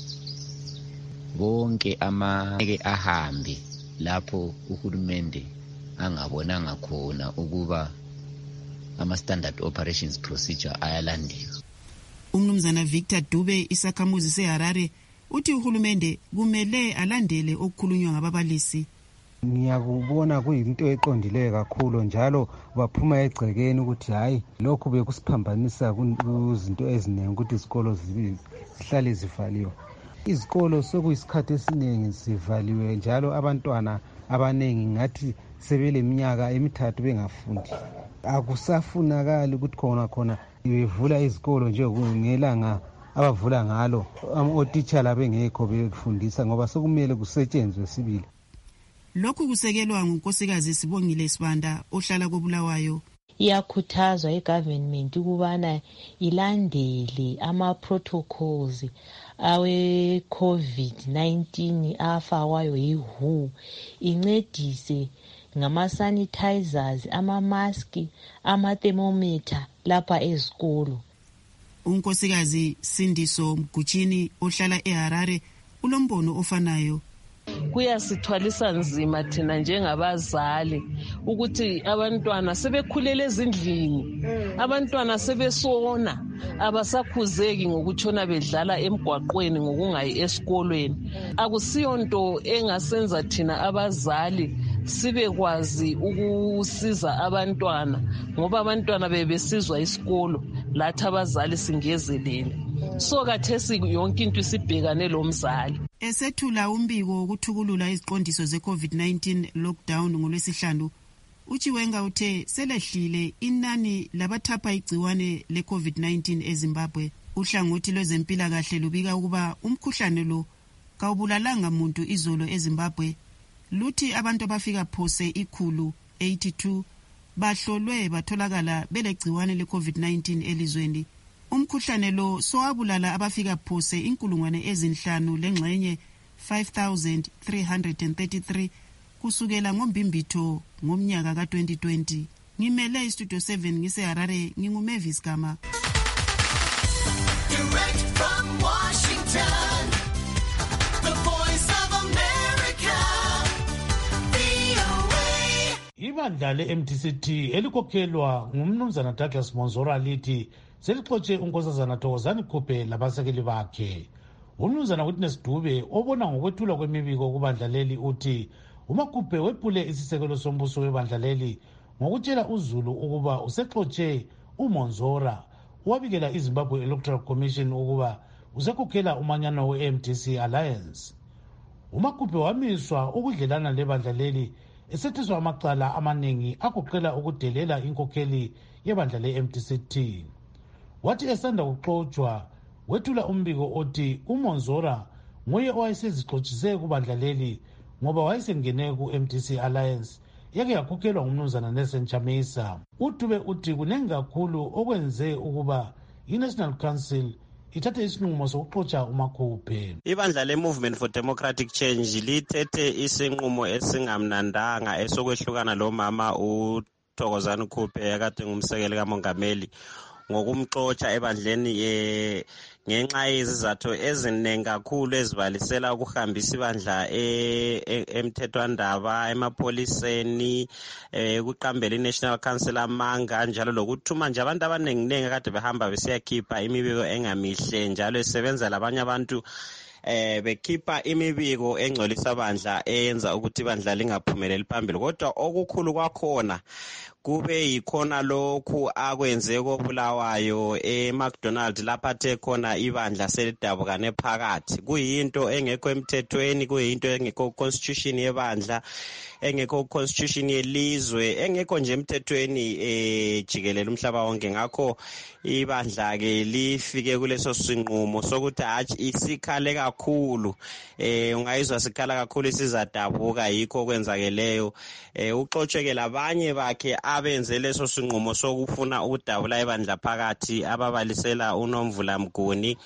Bonke amake ahambe lapho uhulumende angabonanga khona ukuba ama-standard operations procedure ayalandelwa. Umnumzana Victor Dube, isakhamuzi seHarare, uthi uhulumende kumele alandele okukhulunywa ngababalisi. Ngiyakubona kuyinto eqondileyo kakhulu njalo baphuma egcekeni ukuthi hayi lokhu bekusiphambanisa kuzinto eziningi ukuthi izikolo zihlale zivaliwe. Izikolo sokuyisikhathi esiningi zivaliwe njalo abantwana abaningi ngathi sebeleminyaka emithathu bengafundi. Akusafunakali ukuthi khona khona bevula izikolo nje ngelanga abavula ngalo otitshala bengekho befundisa ngoba sokumele kusetshenzwe sibili. Lokhu kusekelwa ngunkosikazi Sibongile Sibanda ohlala koBulawayo. Iyakhuthazwa igovernment ukubana ilandele ama-protocols awe COVID nineteen afakwayo yi-W H O, incedise ngama-sanitizers, ama-maski, ama-thermometer lapha ezikolo. Unkosikazi Sindiso Mgutshini ohlala eHarare ulombono ofanayo. Kuyasithwalisa nzima thina njengabazali ukuthi abantwana sebekhulele ezindlini, abantwana sebesona, abasakhuzeki ngokutshona bedlala emgwaqweni ngokungayi esikolweni. Akusiyonto engasenza thina abazali sibekwazi ukusiza abantwana ngoba abantwana bebesizwa isikolo lathi abazali singezelele. So kathesi yonke into isibhekane lomzali. Esethula umbiko wokuthukulula iziqondiso ze-COVID nineteen lockdown ngolwesihlanu, uChiwenga uthe selehlile inani labathapha igciwane le-COVID nineteen eZimbabwe. Uhlangothi lwezempilakahle lubika ukuba umkhuhlane lo kawubulalanga muntu izolo eZimbabwe. Luthi abantu abafika phose ikhulu eighty-two bahlolwe batholakala belegciwane le-COVID nineteen elizweni. Umkhuhlane lo sowabulala abafika phose inkulungwane ezinhlanu lengxenye five thousand three hundred thirty-three kusukela ngombimbitho ngomnyaka ka twenty twenty. Ngimele istudio seven ngiseHarare, nginguMavis Gama. Direct from Washington, the voice of America, V O A. Ibandla le-M T C T elikhokhelwa ngumnumzana Douglas Monzora lithi selixotshe unkosazana Thokozani Khuphe labasekeli bakhe. Umnumzana Witness Dube obona ngokwethulwa kwemibiko kubandla leli uthi uMakhuphe wephule isisekelo sombuso webandla leli ngokutshela uZulu ukuba usexotshe uMonzora wabikela iZimbabwe Electoral Commission ukuba usekhokhela umanyano we-M D C Alliance. uMakhuphe wamiswa ukudlelana lebandla leli esetheswa amacala amaningi agoqela ukudelela inkokheli yebandla le-M D C T. Wathi esanda kuxotshwa wethula umbiko othi uMonzora nguye owayesezixotshise kubandla leli ngoba wayesengene ku-M D C Alliance yake yakhokhelwa ngumnumzana Nelson Chamisa. uDube uthi kunengi kakhulu okwenze ukuba i-National Council ithathe isinqumo sokuxotsha uMakhuphe. Ibandla le-Movement for Democratic Change lithethe isinqumo esingamnandanga esokwehlukana lomama uThokozani Khuphe akade ngumsekeli kamongameli ngokumxotsha ebandleni eh ngenxa yezizathu eziningi kakhulu ezibalisela ukuhambisa ibandla emthethwandaba emapholiseni ukuqambela i-National Council amanga njalo lokuthuma nje abantu abaningi kade behamba besiyakhipha imibiko engamihle njalo esebenza labanye abantu eh bekhipha imibiko engcolisa bandla eyenza ukuthi bandla lingaphumeleli phambili. Kodwa okukhulu kwakhona kube yikhona lokhu akwenze koBulawayo eMcDonald lapha the khona ibandla selidabukane phakathi. Kuyinto engekho emthethweni, kuyinto engekho constitution yebandla, engekho constitution yelizwe, engekho nje emthethweni eh jikelele umhlaba wonke. Ngakho ibandla ke lifike kuleso sinqumo sokuthi hathi isikhale kakhulu, eh ungayizwa sikhala kakhulu sizadabuka yikho kwenzakeleyo. eh uxotshe labanye bakhe abenze leso sinqumo sokufuna ukudabula ibandla phakathi ababalisela uNomvula Mguni,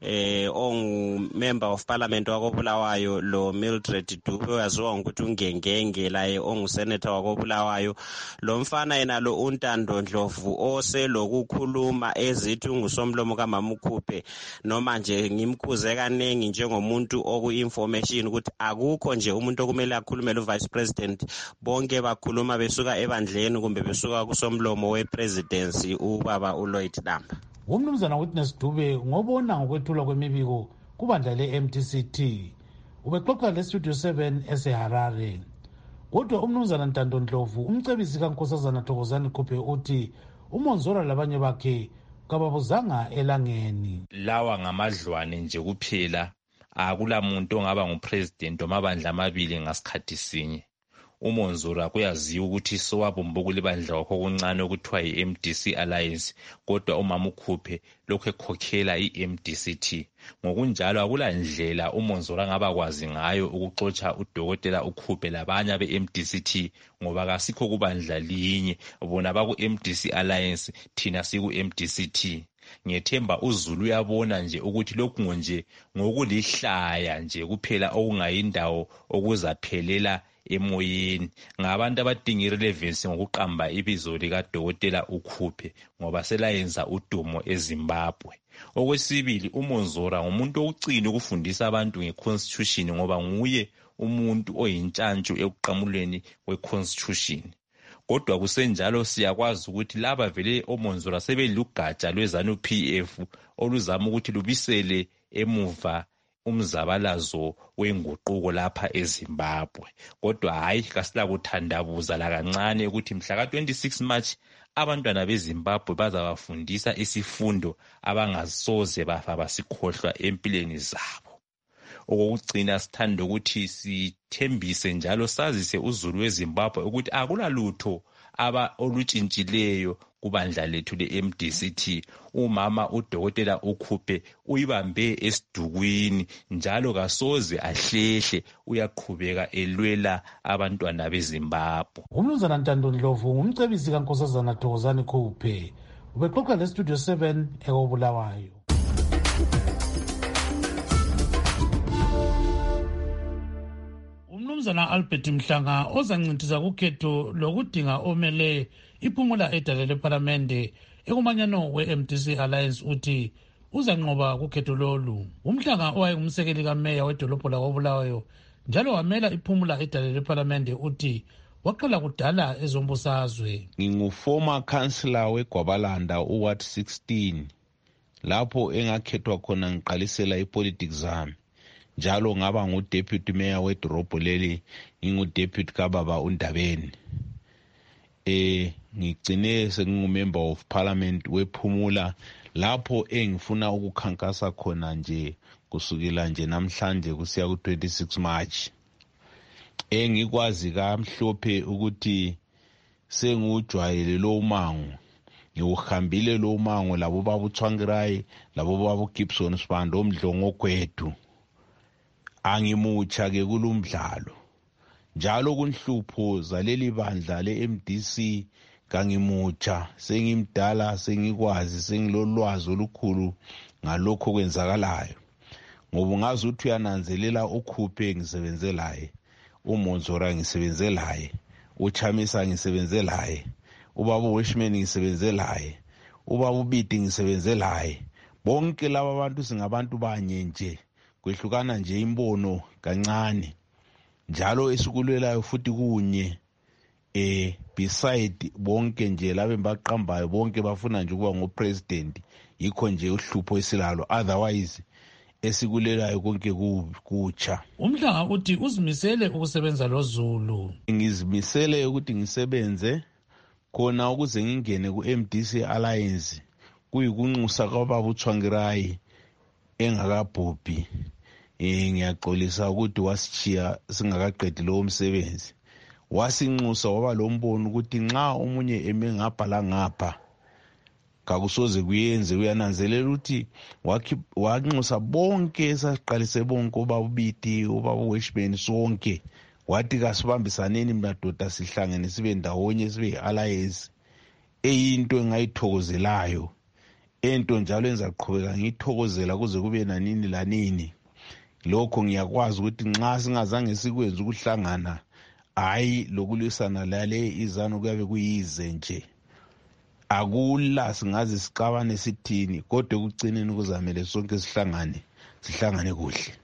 eh ongu-member of parliament wakobulawayo lo Mildred Dube oyaziwa ngokuthi ungengenge laye ongusenator wakobulawayo. Lo mfana yena lo uNtando Ndlovu oselokukhuluma ezithi ungusomlomo kaMamukhuphe noma nje ngimkhuze kaningi njengomuntu oku-information ukuthi akukho nje umuntu okumele akhulumele uvice president, bonke bakhuluma besuka ebandleni kumbe besuka kusomlomo wepresidency ubaba uLloyd Damba. Umnumzana Witness Dube ngobona ngokwethulwa kwemibiko kubandla le-M T C T ubexoxa le-Studio seven eseHarare. Kodwa umnumzana Ntando Ndlovu umcebisi kaNkosazana Thokozani Khuphe uthi uMonzora labanye bakhe kababuzanga elangeni. Lawa ngamadlwane nje kuphela, akula muntu ongaba ngupresident wamabandla amabili ngasikhathi sinye. uMonzora kuyaziwa ukuthi sowabumba kulibandla wakho okuncane okuthiwa yi-M D C Alliance, kodwa uMamukhuphe lokhu ekhokhela i-M D C T. Ngokunjalo akula ndlela uMonzora ngabakwazi ngayo ukuxotsha udokotela uKhuphe labanye abe-M D C T ngoba kasikho kubandla linye, bona baku-M D C Alliance, thina siku-M D C T. Ngiyethemba uZulu uyabona nje ukuthi lokhu nje ngokulihlaya nje kuphela okungayindawo okuzaphelela emoyeni, ngabantu abadinga irelevancy ngokuqamba ibizo likadokotela uKhuphe ngoba selayenza udumo eZimbabwe. Okwesibili, uMonzora ngumuntu okucina ukufundisa abantu ngeconstitution ngoba nguye umuntu oyintshantshu ekuqamuleni kweconstitution. Kodwa kusenjalo siyakwazi ukuthi laba vele oMonzora sebelugatsha lwezanu P F oluzama ukuthi lubisele emuva umzabalazo wenguquko lapha eZimbabwe. Kodwa hayi kasila kuthandabuza la kancane ukuthi mhla ka twenty-six March abantwana beZimbabwe bazabafundisa isifundo abangasoze bafa basikhohlwa empilweni zabo. Okugcina sithanda ukuthi sithembise njalo sazise uZulu weZimbabwe ukuthi akula lutho aba olutshintshileyo kubandla lethu le-M D C T. Umama udokotela uKhuphe uyibambe esidukwini njalo kasoze ahlehle, uyaqhubeka elwela abantwana beZimbabwe. Umnumzana Ntando Ndlovu ngumcebisi kaNkosazana Thokozani Khuphe ubexoxa le-Studio seven ekobulawayo. Umnumzana Albert Mhlanga ozancintiza kukhetho lokudinga omele iphumula edale lephalamende ekumanyano we-M D C Alliance uthi uzanqoba kukhetho lolu. Umhlanga owayengumsekeli kameya wedolobho lakobulawayo njalo wamela iphumula edale lephalamende uthi waqala kudala ezombusazwe. Ngingu-former councillor weGwabalanda uWard sixteen, lapho engakhethwa khona ngiqalisela ipolitics zami. Njalo ngaba ngu-deputy mayor wedorobho leli, ngingu-deputy kababa uNdabeni. Eh ngigcine sengingumember of parliament wephumula lapho engifuna ukukhankasa khona nje kusukela nje namhlanje kusiya ku twenty-six March. Engikwazi kamhlophe ukuthi sengujwayele lo mango, ngiwuhambile lo mango labo babuThwangirai, labo babuGibson Sibanda omdlongo gwethu. Angimutsha ke kulumdlalo njalo kunhlupho zaleli bandla le-M D C kangimutsha, sengimdala, sengikwazi, sengilolwazi olukhulu ngalokho kwenzakalayo. Ngoba ngazi ukuthi uyananzelela uKhuphe ngisebenze laye, uMonzora ngisebenze laye, uChamisa ngisebenze laye, ubaba Wishman ngisebenze laye, ubaba uBiti ngisebenze laye. Bonke laba abantu singabantu banye nje, kwehlukana nje imbono kancane. Njalo esikulwelayo futhi kunye, eh beside bonke nje labe baqambayo bonke bafuna nje ukuba ngopresident, yikho nje uhlupho esilalo, otherwise esikulelayo konke kutsha. Umhlanga uthi uzimisele ukusebenza loZulu. Ngizimisele ukuthi ngisebenze khona ukuze ngingene ku-M D C Alliance, kuyikunxusa kwababa uThwangirai engakabhubhi. Eh ngiyaxolisa ukuthi wasichiya singakaqedi lo umsebenzi. Wasinxusa waba lombono ukuthi nxa omunye eme ngapha la ngapha kakusoze kuyenze, uyananzelela ukuthi wanxusa bonke esaqalise bonke ubaba uBiti, ubaba uWishman sonke, wathi kasibambisaneni madoda sihlangene sibe ndawonye sibe alliance. Eyinto engayithokozelayo ento njalo engizaqhubeka ngiyithokozela kuze kube nanini lanini. Lokho ngiyakwazi ukuthi nxa singazange sikwenze ukuhlangana hayi lokulwisana lale izanu kuyabe kuyize nje. Akula singaze siqabane sithini kodwa ekucineni kuzamele sonke sihlangane sihlangane kuhle.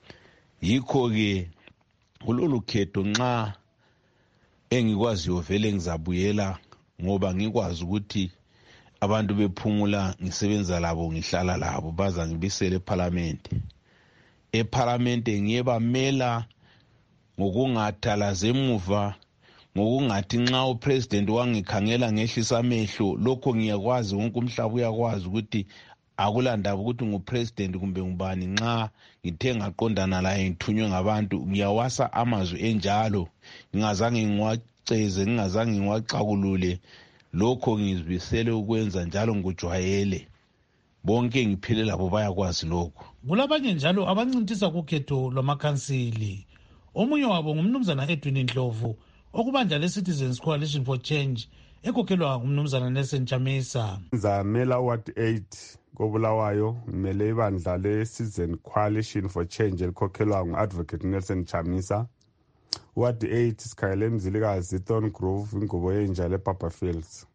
Yikho ke kulolu khetho nxa engikwaziyo vele ngizabuyela ngoba ngikwazi ukuthi abantu bephumula ngisebenza labo ngihlala labo baza ngibisele eParliament. EParliament ngiyebamela ngokungathalaze emuva ngokungathi nxa upresident wangikhangela ngehlisa amehlo lokho ngiyakwazi wonke umhlaba uyakwazi ukuthi akulandaba ukuthi ngupresident kumbe ngubani nxa ngithe ngaqondana laye ngithunywe ngabantu ngiyawasa amazwi enjalo ngingazange ngiwaceze ngingazange ngiwaxakulule lokho ngizibisele ukwenza njalo ngikujwayele bonke ngiphile labo bayakwazi lokho. Kulabanye njalo abancintisa kukhetho lwamakhansili. Omunye wabo ngumnumzana Edwin Ndlovu okubandla le-Citizens Coalition for Change ekhokhelwa ngumnumzana Nelson Chamisa. Ngizamela uward eight koBulawayo ngimele ibandla le-Citizen Coalition for Change elikhokhelwa ngu-Advocate Nelson Chamisa. Ward eight sikhayele Mzilikazi Thorn Grove ingubo yenja lePapa Fields.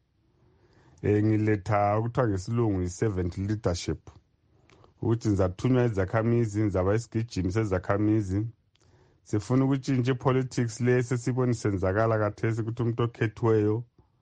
Eh ngiletha ukuthiwa ngesilungu i-servant leadership ukuthi ngizathunywa izakhamizi ngizaba isigijimi sezakhamizi. Sifuna ukutshintsha ipolitics le sesibone senzakala kathesi ukuthi umuntu okhethiweyo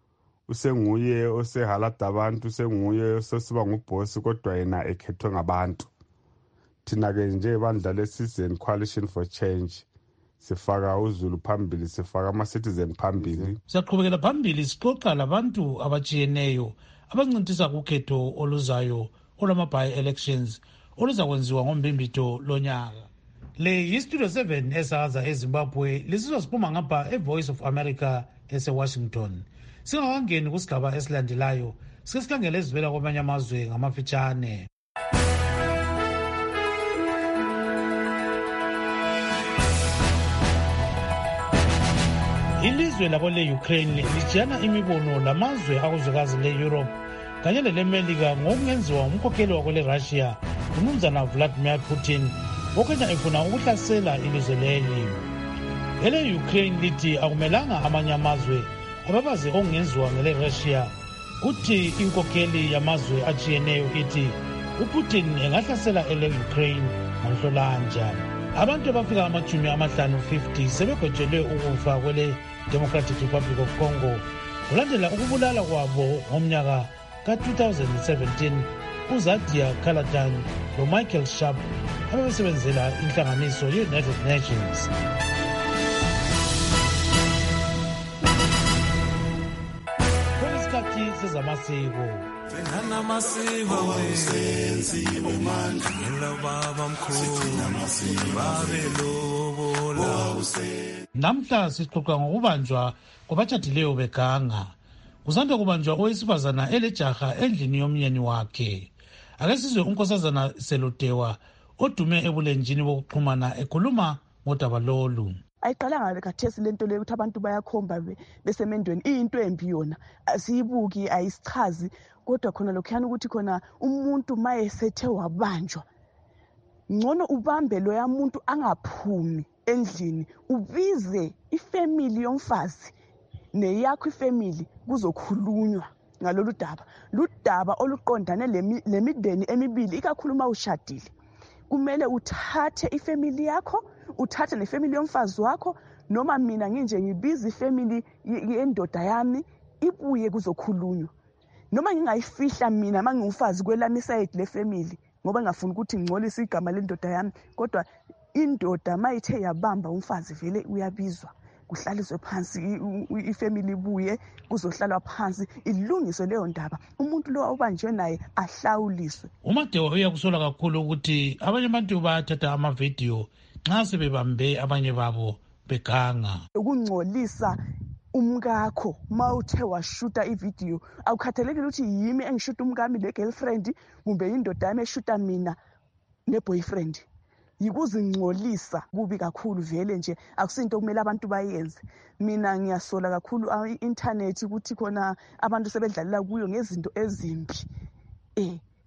usenguye osehalada abantu usenguye osesiba ngubhosi kodwa yena ekhethwe ngabantu. Thina ke nje ibandla le-Citizen Coalition for Change sifaka uZulu phambili sifaka ama-citizen phambili. Siyaqhubekela phambili sixoxa labantu abatshiyeneyo abancintisa kukhetho oluzayo olwama-by-elections oluzakwenziwa ngombimbito lonyaka. Le yi-Studio seven esakaza eZimbabwe lisizwa siphuma ngapha eVoice of America ese-Washington. Singakangeni kusigaba esilandelayo sike sikhangele ezivela kwamanye amazwe ngamafitshane. Ilizwe labo le-Ukraine lijana imibono lamazwe akuzwekazi le-Europe kanye lele-Melika ngokungenziwa umkhokheli wakwele-Russia umnumzana Vladimir Putin okwenza efuna ukuhlasela ilizwe leli. Ele-Ukraine lithi akumelanga amanye amazwe ababaze okungenziwa ngele-Russia. Kuthi inkokheli yamazwe atshiyeneyo ithi uPutin engahlasela ele-Ukraine ngoNhlolanja. Abantu abafika amachumi amahlanu fifty sebegwetshelwe ukufa kwele Democratic Republic of Congo kulandela ukubulala kwabo ngomnyaka ka-two thousand seventeen uZadia Kalatan loMichael Sharp ababesebenzela inhlanganiso ye-United Nations. Kulesikhathi sezamasiko Sengana masiko senziwe manje ngilobaba mkhulu babelobola. Namhla sixoxa ngokubanjwa kwabatshadileyo beganga. Kusanda kubanjwa owesifazana elejaha endlini yomyeni wakhe. Ake sizwe unkosazana Selotewa odume ebulenjini bokuxhumana ekhuluma ngodaba lolu. Ayiqalanga khathesi lento le ukuthi abantu bayakhomba besemendweni into embi yona asiyibuki ayisichazi kodwa khona lokhuyana ukuthi khona umuntu mayesethe wabanjwa ngcono ubambe lo yamuntu angaphumi endlini ubize ifamily yomfazi neyakho ifamily kuzokhulunywa ngalolu daba ludaba oluqondane lemideni emibili ikakhuluma ushadile kumele uthathe ifamily yakho uthathe nefamily yomfazi wakho noma mina nginje ngibiza ifamily yendoda yami ibuye kuzokhulunywa noma ngingayifihla mina mangumfazi kwelami side le family ngoba ngafuna ukuthi ngcolise igama lendoda yami kodwa indoda mayithe yabamba umfazi vele uyabizwa kuhlaliswe phansi ifamily ibuye kuzohlalwa phansi ilungiswe leyo ndaba umuntu lo obanjwe naye ahlawuliswe. uMadewa uyakusola kakhulu ukuthi abanye abantu bathatha amavidiyo nxa sebebambe abanye babo beganga ukungcolisa umkakho mawuthe washuta ividiyo awukhathalekile ukuthi yimi engishuta umkami le girlfriend kumbe indoda yami eshuta mina ne boyfriend yikuzingcolisa kubi kakhulu vele nje akusinto kumele abantu bayenze. Mina ngiyasola kakhulu i-internet ukuthi khona abantu sebedlalela kuyo ngezinto ezimbi eh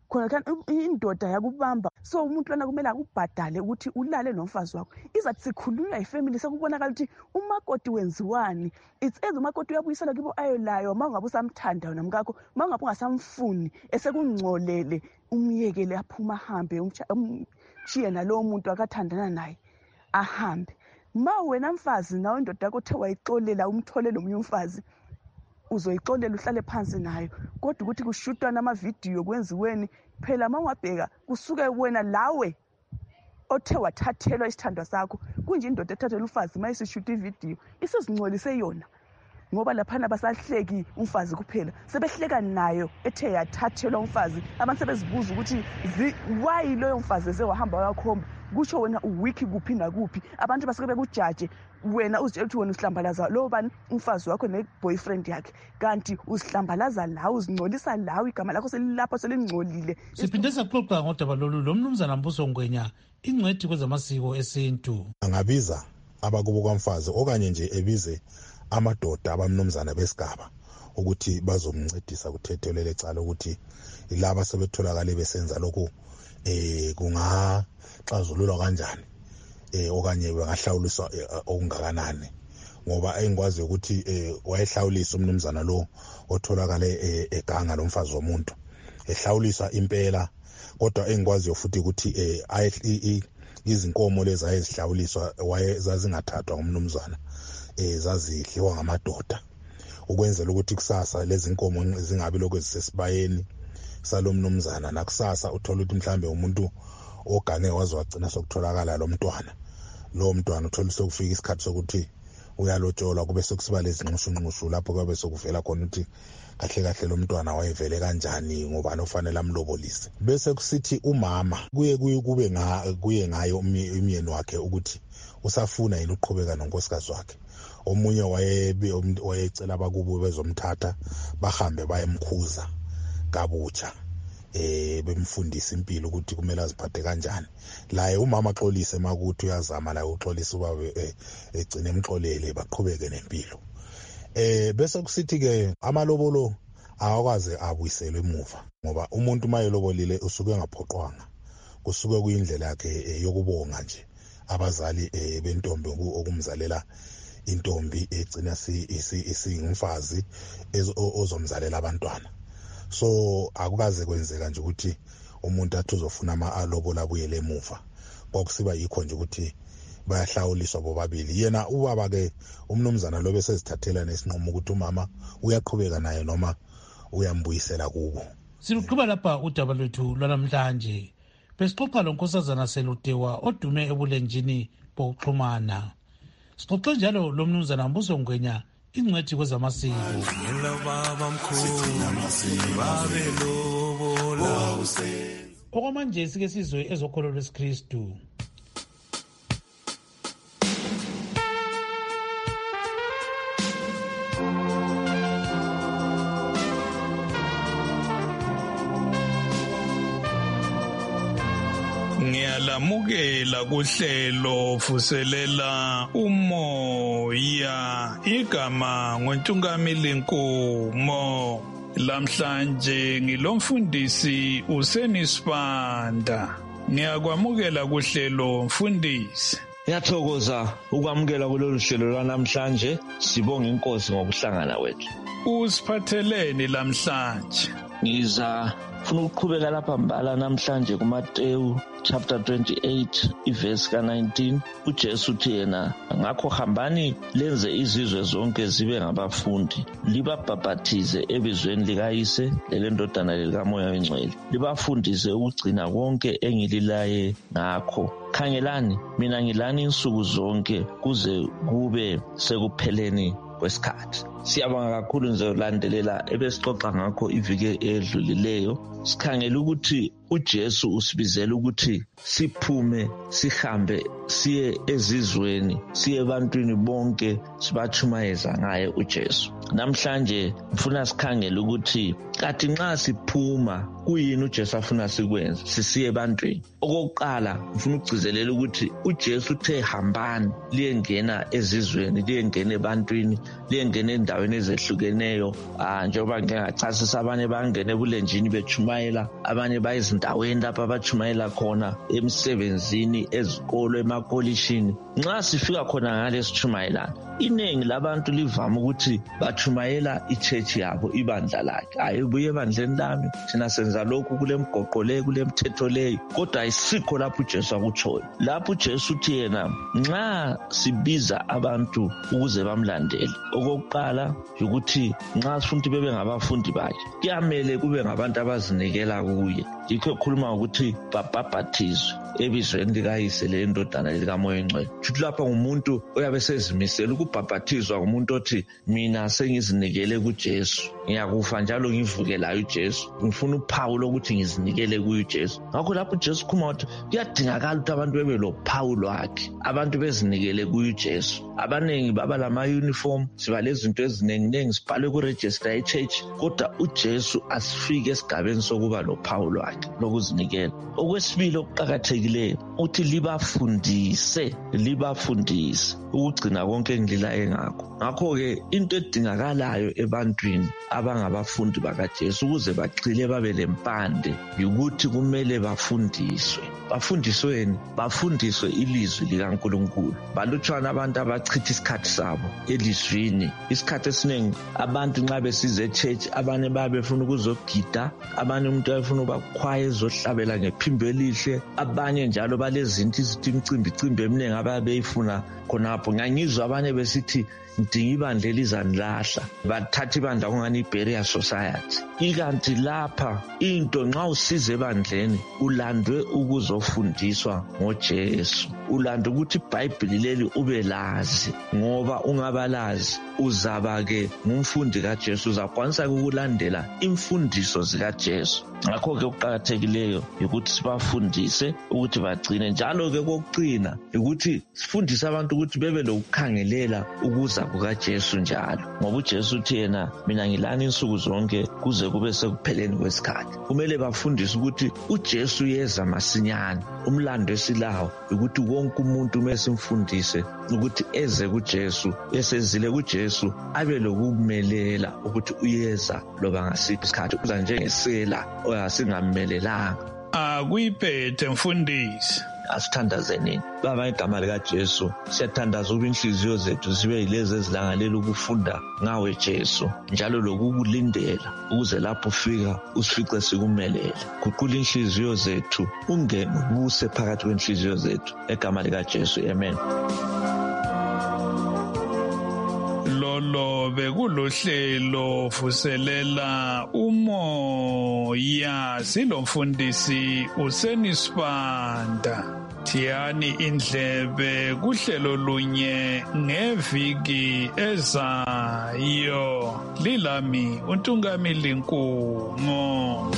khona indoda yakubamba. So umuntu lana kumele akubhadale ukuthi ulale nomfazi wakho. Izathi sikhulunywa ifamily sekubonakala ukuthi umakoti wenziwani. It's either umakoti uyabuyisela kibo ayolayo mangabe usamthanda namkakho, mangabe ungasamfuni esekungcolele umyekele aphuma ahambe umshiye nalowo muntu akathandana naye ahambe. Ma wena mfazi nawe indoda yakho the wayixolela umthole lo munye umfazi uzoyixolela uhlale phansi nayo, kodwa ukuthi kushutwa namavidiyo kwenziweni phela mawabheka kusuke wena lawe othe wathathelwa isithandwa sakho. Kunje indoda ethathela umfazi mayisishuta ividiyo isizingcolise yona, ngoba laphana basahleki umfazi kuphela sebehleka nayo ethe yathathelwa umfazi. Abantu sebezibuza ukuthi why loyo mfazi sewahamba wakhomba kusho wena uwiki kuphi nakuphi. Abantu basuke bekujaje wena uzitshela ukuthi wena usihlambalaza lo bani umfazi wakho ne-boyfriend yakhe, kanti usihlambalaza lawo uzingcolisa lawo, igama lakho selilapho selingcolile. Siphinde saxoxa ngodaba lolu lo mnumzana Mbuso Ngwenya, ingcwethi kwezamasiko esintu. Angabiza abakubo kwamfazi okanye nje ebize amadoda abamnumzana besigaba ukuthi bazomncedisa kuthethelele ecala ukuthi laba sebetholakale besenza lokho eh kungaxazululwa kanjani eh okanye bangahlawuliswa okungakanani, ngoba engikwazi ukuthi eh wayehlawulisa umnumzana lo otholakale eganga lomfazi womuntu ehlawulisa impela, kodwa engikwazi futhi ukuthi eh izinkomo lezi ayezihlawuliswa wayezazingathathwa ngumnumzana eh zazidliwa ngamadoda ukwenzela ukuthi kusasa lezi inkomo zingabi lokho zisesibayeni salomnumzana. Nakusasa uthola ukuthi mhlambe umuntu ogange wazi wagcina sokutholakala lo mntwana lo mntwana uthola sokufika isikhathi sokuthi uyalotsholwa kube sekusiba lezi nqushunqushu lapho kube sokuvela khona ukuthi kahle kahle lo mntwana wayevele kanjani ngoba nofanele amlobolise. Bese kusithi umama kuye kube nga kuye ngayo umyeni wakhe ukuthi usafuna yini uqhubeka nonkosikazi wakhe. Omunye wayebe wayecela abakubo bezomthatha bahambe bayemkhuza kabutsha eh bemfundisa impilo ukuthi kumele aziphathe kanjani. Laye umama xolise makuthi uyazama la uxolisa ubaba egcine emxolele baqhubeke nempilo. Eh bese kusithi ke amalobolo awakwazi abuyiselwe emuva ngoba umuntu mayelobolile usuke ngaphoqwanga, kusuke kuyindlela yakhe yokubonga nje abazali bentombi okumzalela intombi egcina isingumfazi ozomzalela abantwana. So akukaze kwenzeka nje ukuthi umuntu athi uzofuna ama-alobola abuyele emuva, kwakusiba yikho nje ukuthi bayahlawuliswa bobabili. Yena ubaba-ke umnumzana lo besezithathela nesinqumo ukuthi umama uyaqhubeka naye noma uyambuyisela kubo. Siluqhuba lapha udaba lwethu lwanamhlanje. Besixoxa lonkosazana Selutewa odume ebulenjini bokuxhumana. Sixoxe njalo lo mnumzana Mbuso Ngwenya, ingcwethi kwezamasiko. Okwamanje sike sizwe ezokholo lwesikristu. Ngiyalamukela kuhlelo vuselela umoya, igama ngoNtungamili Nkomo. Lamhlanje ngilomfundisi uSenisibanda. Ngiyakwamukela kuhlelo mfundisi. Ngiyathokoza ukwamukela kulolu hlelo lwanamhlanje. Sibonga inkosi ngokuhlangana kwethu. Usiphatheleni lamhlanje? Ngiza funa ukuqhubeka lapha mbala namhlanje kuMateyu chapter twenty-eight iverse ka nineteen. uJesu uthi yena, ngakho hambani lenze izizwe zonke zibe ngabafundi, libabhaphathize ebizweni likayise lelendodana likaMoya oNgcwele, libafundise ukugcina konke engililaye ngakho. Khangelani, mina ngilani insuku zonke kuze kube sekupheleni kwesikhathi. Siyabonga kakhulu ngizolandelela ebesixoxa ngakho iviki edlulileyo. Sikhangela ukuthi uJesu usibizela ukuthi siphume sihambe siye ezizweni, siye ebantwini bonke sibachumayeza ngaye uJesu. Namhlanje ngifuna sikhangele ukuthi kathi nxa siphuma kuyini uJesu afuna sikwenze sisiye ebantwini. Okokuqala ngifuna ukugcizelela ukuthi uJesu uthe hambani liyengena ezizweni, liyengena ebantwini, liyengena ezindaweni ezehlukeneyo ah njengoba ngingachasisa abanye bangene ebulenjini bechumayela, abanye bayizindaweni lapha bachumayela khona, emsebenzini, ezikolo, emakolishini. Nxa sifika khona ngale sichumayelana, iningi labantu livama ukuthi bachumayela ichurch yabo, ibandla lakhe. Ayibuye ebandleni lami, thina senza lokhu kule mgoqo le, kule mthetho le, kodwa ayisikho lapho uJesu akutshoyo. Lapho uJesu uthi yena nxa sibiza abantu ukuze bamlandele, okokuqala ukuthi nxa sifuna ukuthi bebe ngabafundi bakhe, kuyamele kube ngabantu abazinikela kuye. Yikho ekhuluma ukuthi babhaphathizwe ebizweni likayise lendodana likaMoya Engcwele. Futhi lapha ngumuntu oyabe sezimisela ukubhaphathizwa, ngumuntu othi mina sengizinikele kuJesu, ngiyakufa njalo ngivuke layo uJesu, ngifuna uphawu lokuthi ngizinikele kuye uJesu. Ngakho lapho uJesu khuma ukuthi kuyadingakala ukuthi abantu bebe lophawu lwakhe, abantu bezinikele kuye uJesu. Abanengi baba lama uniform, siba lezinto ezinengi sibhalwe ku register ye church, kodwa uJesu asifike esigabeni sokuba lophawu lwakhe lokuzinikela. Okwesibili okuqakathekileyo uthi libafundise, libafundise ukugcina konke engilaye ngakho. Ngakho-ke into edingakalayo ebantwini abangabafundi bakaJesu ukuze bagcile babe lempande ukuthi kumele bafundiswe. Bafundisweni, bafundiswe ilizwi likaNkulunkulu. Balutshwana abantu abachitha isikhathi sabo elizwini. Isikhathi esiningi abantu nxa besize echurch, abanye babefuna ukuzogida, abanye umuntu ayefuna ukukhwaya ezohlabela ngephimbo elihle, abanye njalo balezinto izithi imicimbi cimbi eminingi ababeyifuna khonapho. Ngangizwa abanye besithi ngidinga ibandla elizanilahla, bathatha ibandla kungani i-barrier society. Ikanti lapha into nxa usize ebandleni ulandwe ukuzofundiswa ngoJesu, ulandwe ukuthi iBhayibheli leli ube lazi, ngoba ungabalazi uzaba-ke ngumfundi kaJesu, uzakwanisa ukulandela imfundiso zikaJesu. Ngakho-ke okuqakathekileyo ukuthi sibafundise ukuthi bagcine, njalo-ke kokucina ukuthi sifundise abantu ukuthi bebe lokukhangelela ukuza kukaJesu njalo, ngoba uJesu uthi yena mina ngilani insuku zonke kuze kube sekupheleni kwesikhathi. Kumele bafundise ukuthi uJesu yeza masinyane. Umlando esilawo ukuthi wonke umuntu kumele simfundise ukuthi eze kuJesu, esezile kuJesu abe lokumelela ukuthi uyeza loba ngasiphi isikhathi, uza njengesela oyasingamelelanga. Akuyiphethe mfundisi. Asithandazeni baba igama likaJesu, siyathandaza ukuba inhliziyo zethu zibe yilezi ezilangalela ukufunda ngawe Jesu, njalo lokukulindela ukuze lapho ufika usifice sikumelele. Guqula inhliziyo zethu, ungene ubuse phakathi kwenhliziyo zethu, egama likaJesu, amen. Lolo bekulohlelo vuselela umoya, silomfundisi uSenisibanda. Thiyani indlebe kuhlelo lunye ngeviki ezayo. Lilami uNtungamili Nkumo.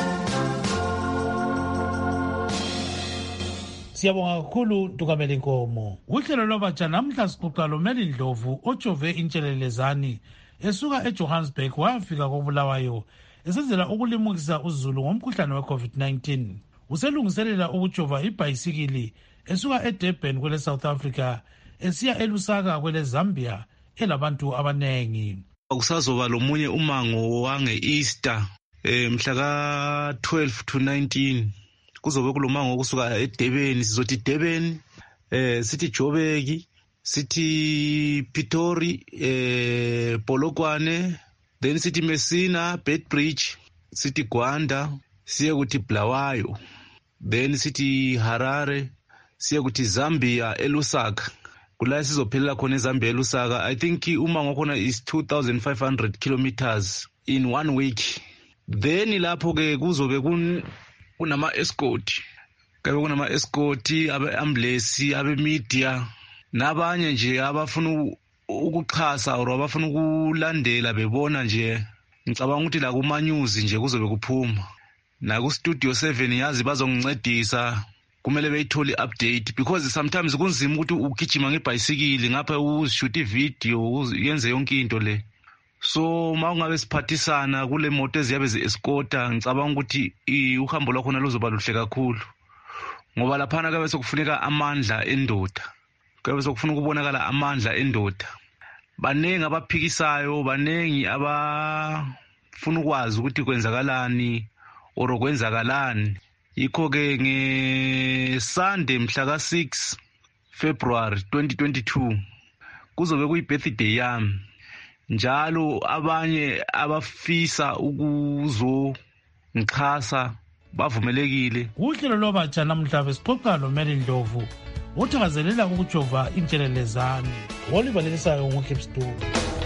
Siyabonga kakhulu Ntungameli Nkomo. Uhlelo lwabatsha namhla sixoxa loMeli Ndlovu ojove intshelelezani esuka eJohannesburg wafika koBulawayo esenzela ukulimukisa uzulu ngomkhuhlane weCovid nineteen. Uselungiselela ukujova ibhayisikili esuka eDurban kwele South Africa esiya eLusaka kwele Zambia elabantu abanengi. Kusazoba lomunye umango wange Easter eh, mhla ka twelve to nineteen. Kuzobe kulomango kusuka eDurban, sizothi Durban, eh sithi Joburg, sithi Pitori, eh Polokwane, then sithi Messina, Beitbridge, sithi Gwanda, siye kuthi Bulawayo, then sithi Harare, siye kuthi Zambia eLusaka. Kula sizophelela khona eZambia eLusaka. I think umango khona is two thousand five hundred kilometers in one week. Then lapho ke kuzobe kun kunama escort, kabe kunama escort, abe ambulance, abe media, nabanye nje abafuna ukuxhasa or abafuna ukulandela bebona nje. Ngicabanga ukuthi la kuma news nje kuzobe kuphuma. Na ku Studio seven yazi bazongincedisa, kumele beyithole update because sometimes kunzima ukuthi ugijima ngebhayisikili ngapha uzishoot ivideo yenze yonke into le. So mawungabe siphathisana kule moto eziyabe ze-escorta, ngicabanga ukuthi uhambo lwakho luzoba luhle kakhulu, ngoba laphana kabe sokufuneka amandla endoda, kabe sokufuna ukubonakala amandla endoda. baningi abaphikisayo, baningi abafuna ukwazi ukuthi kwenzakalani or kwenzakalani. Yikho-ke ngeSunday mhla ka six February twenty twenty-two kuzobe kuyi-birthday yami. Njalo abanye abafisa ukuzongixhasa bavumelekile. Uhlelo lwabatsha namhla besixoxa loMary Ndlovu uthakazelela ukujova intshelelezane. Oliver Lelisayo nguKipstone.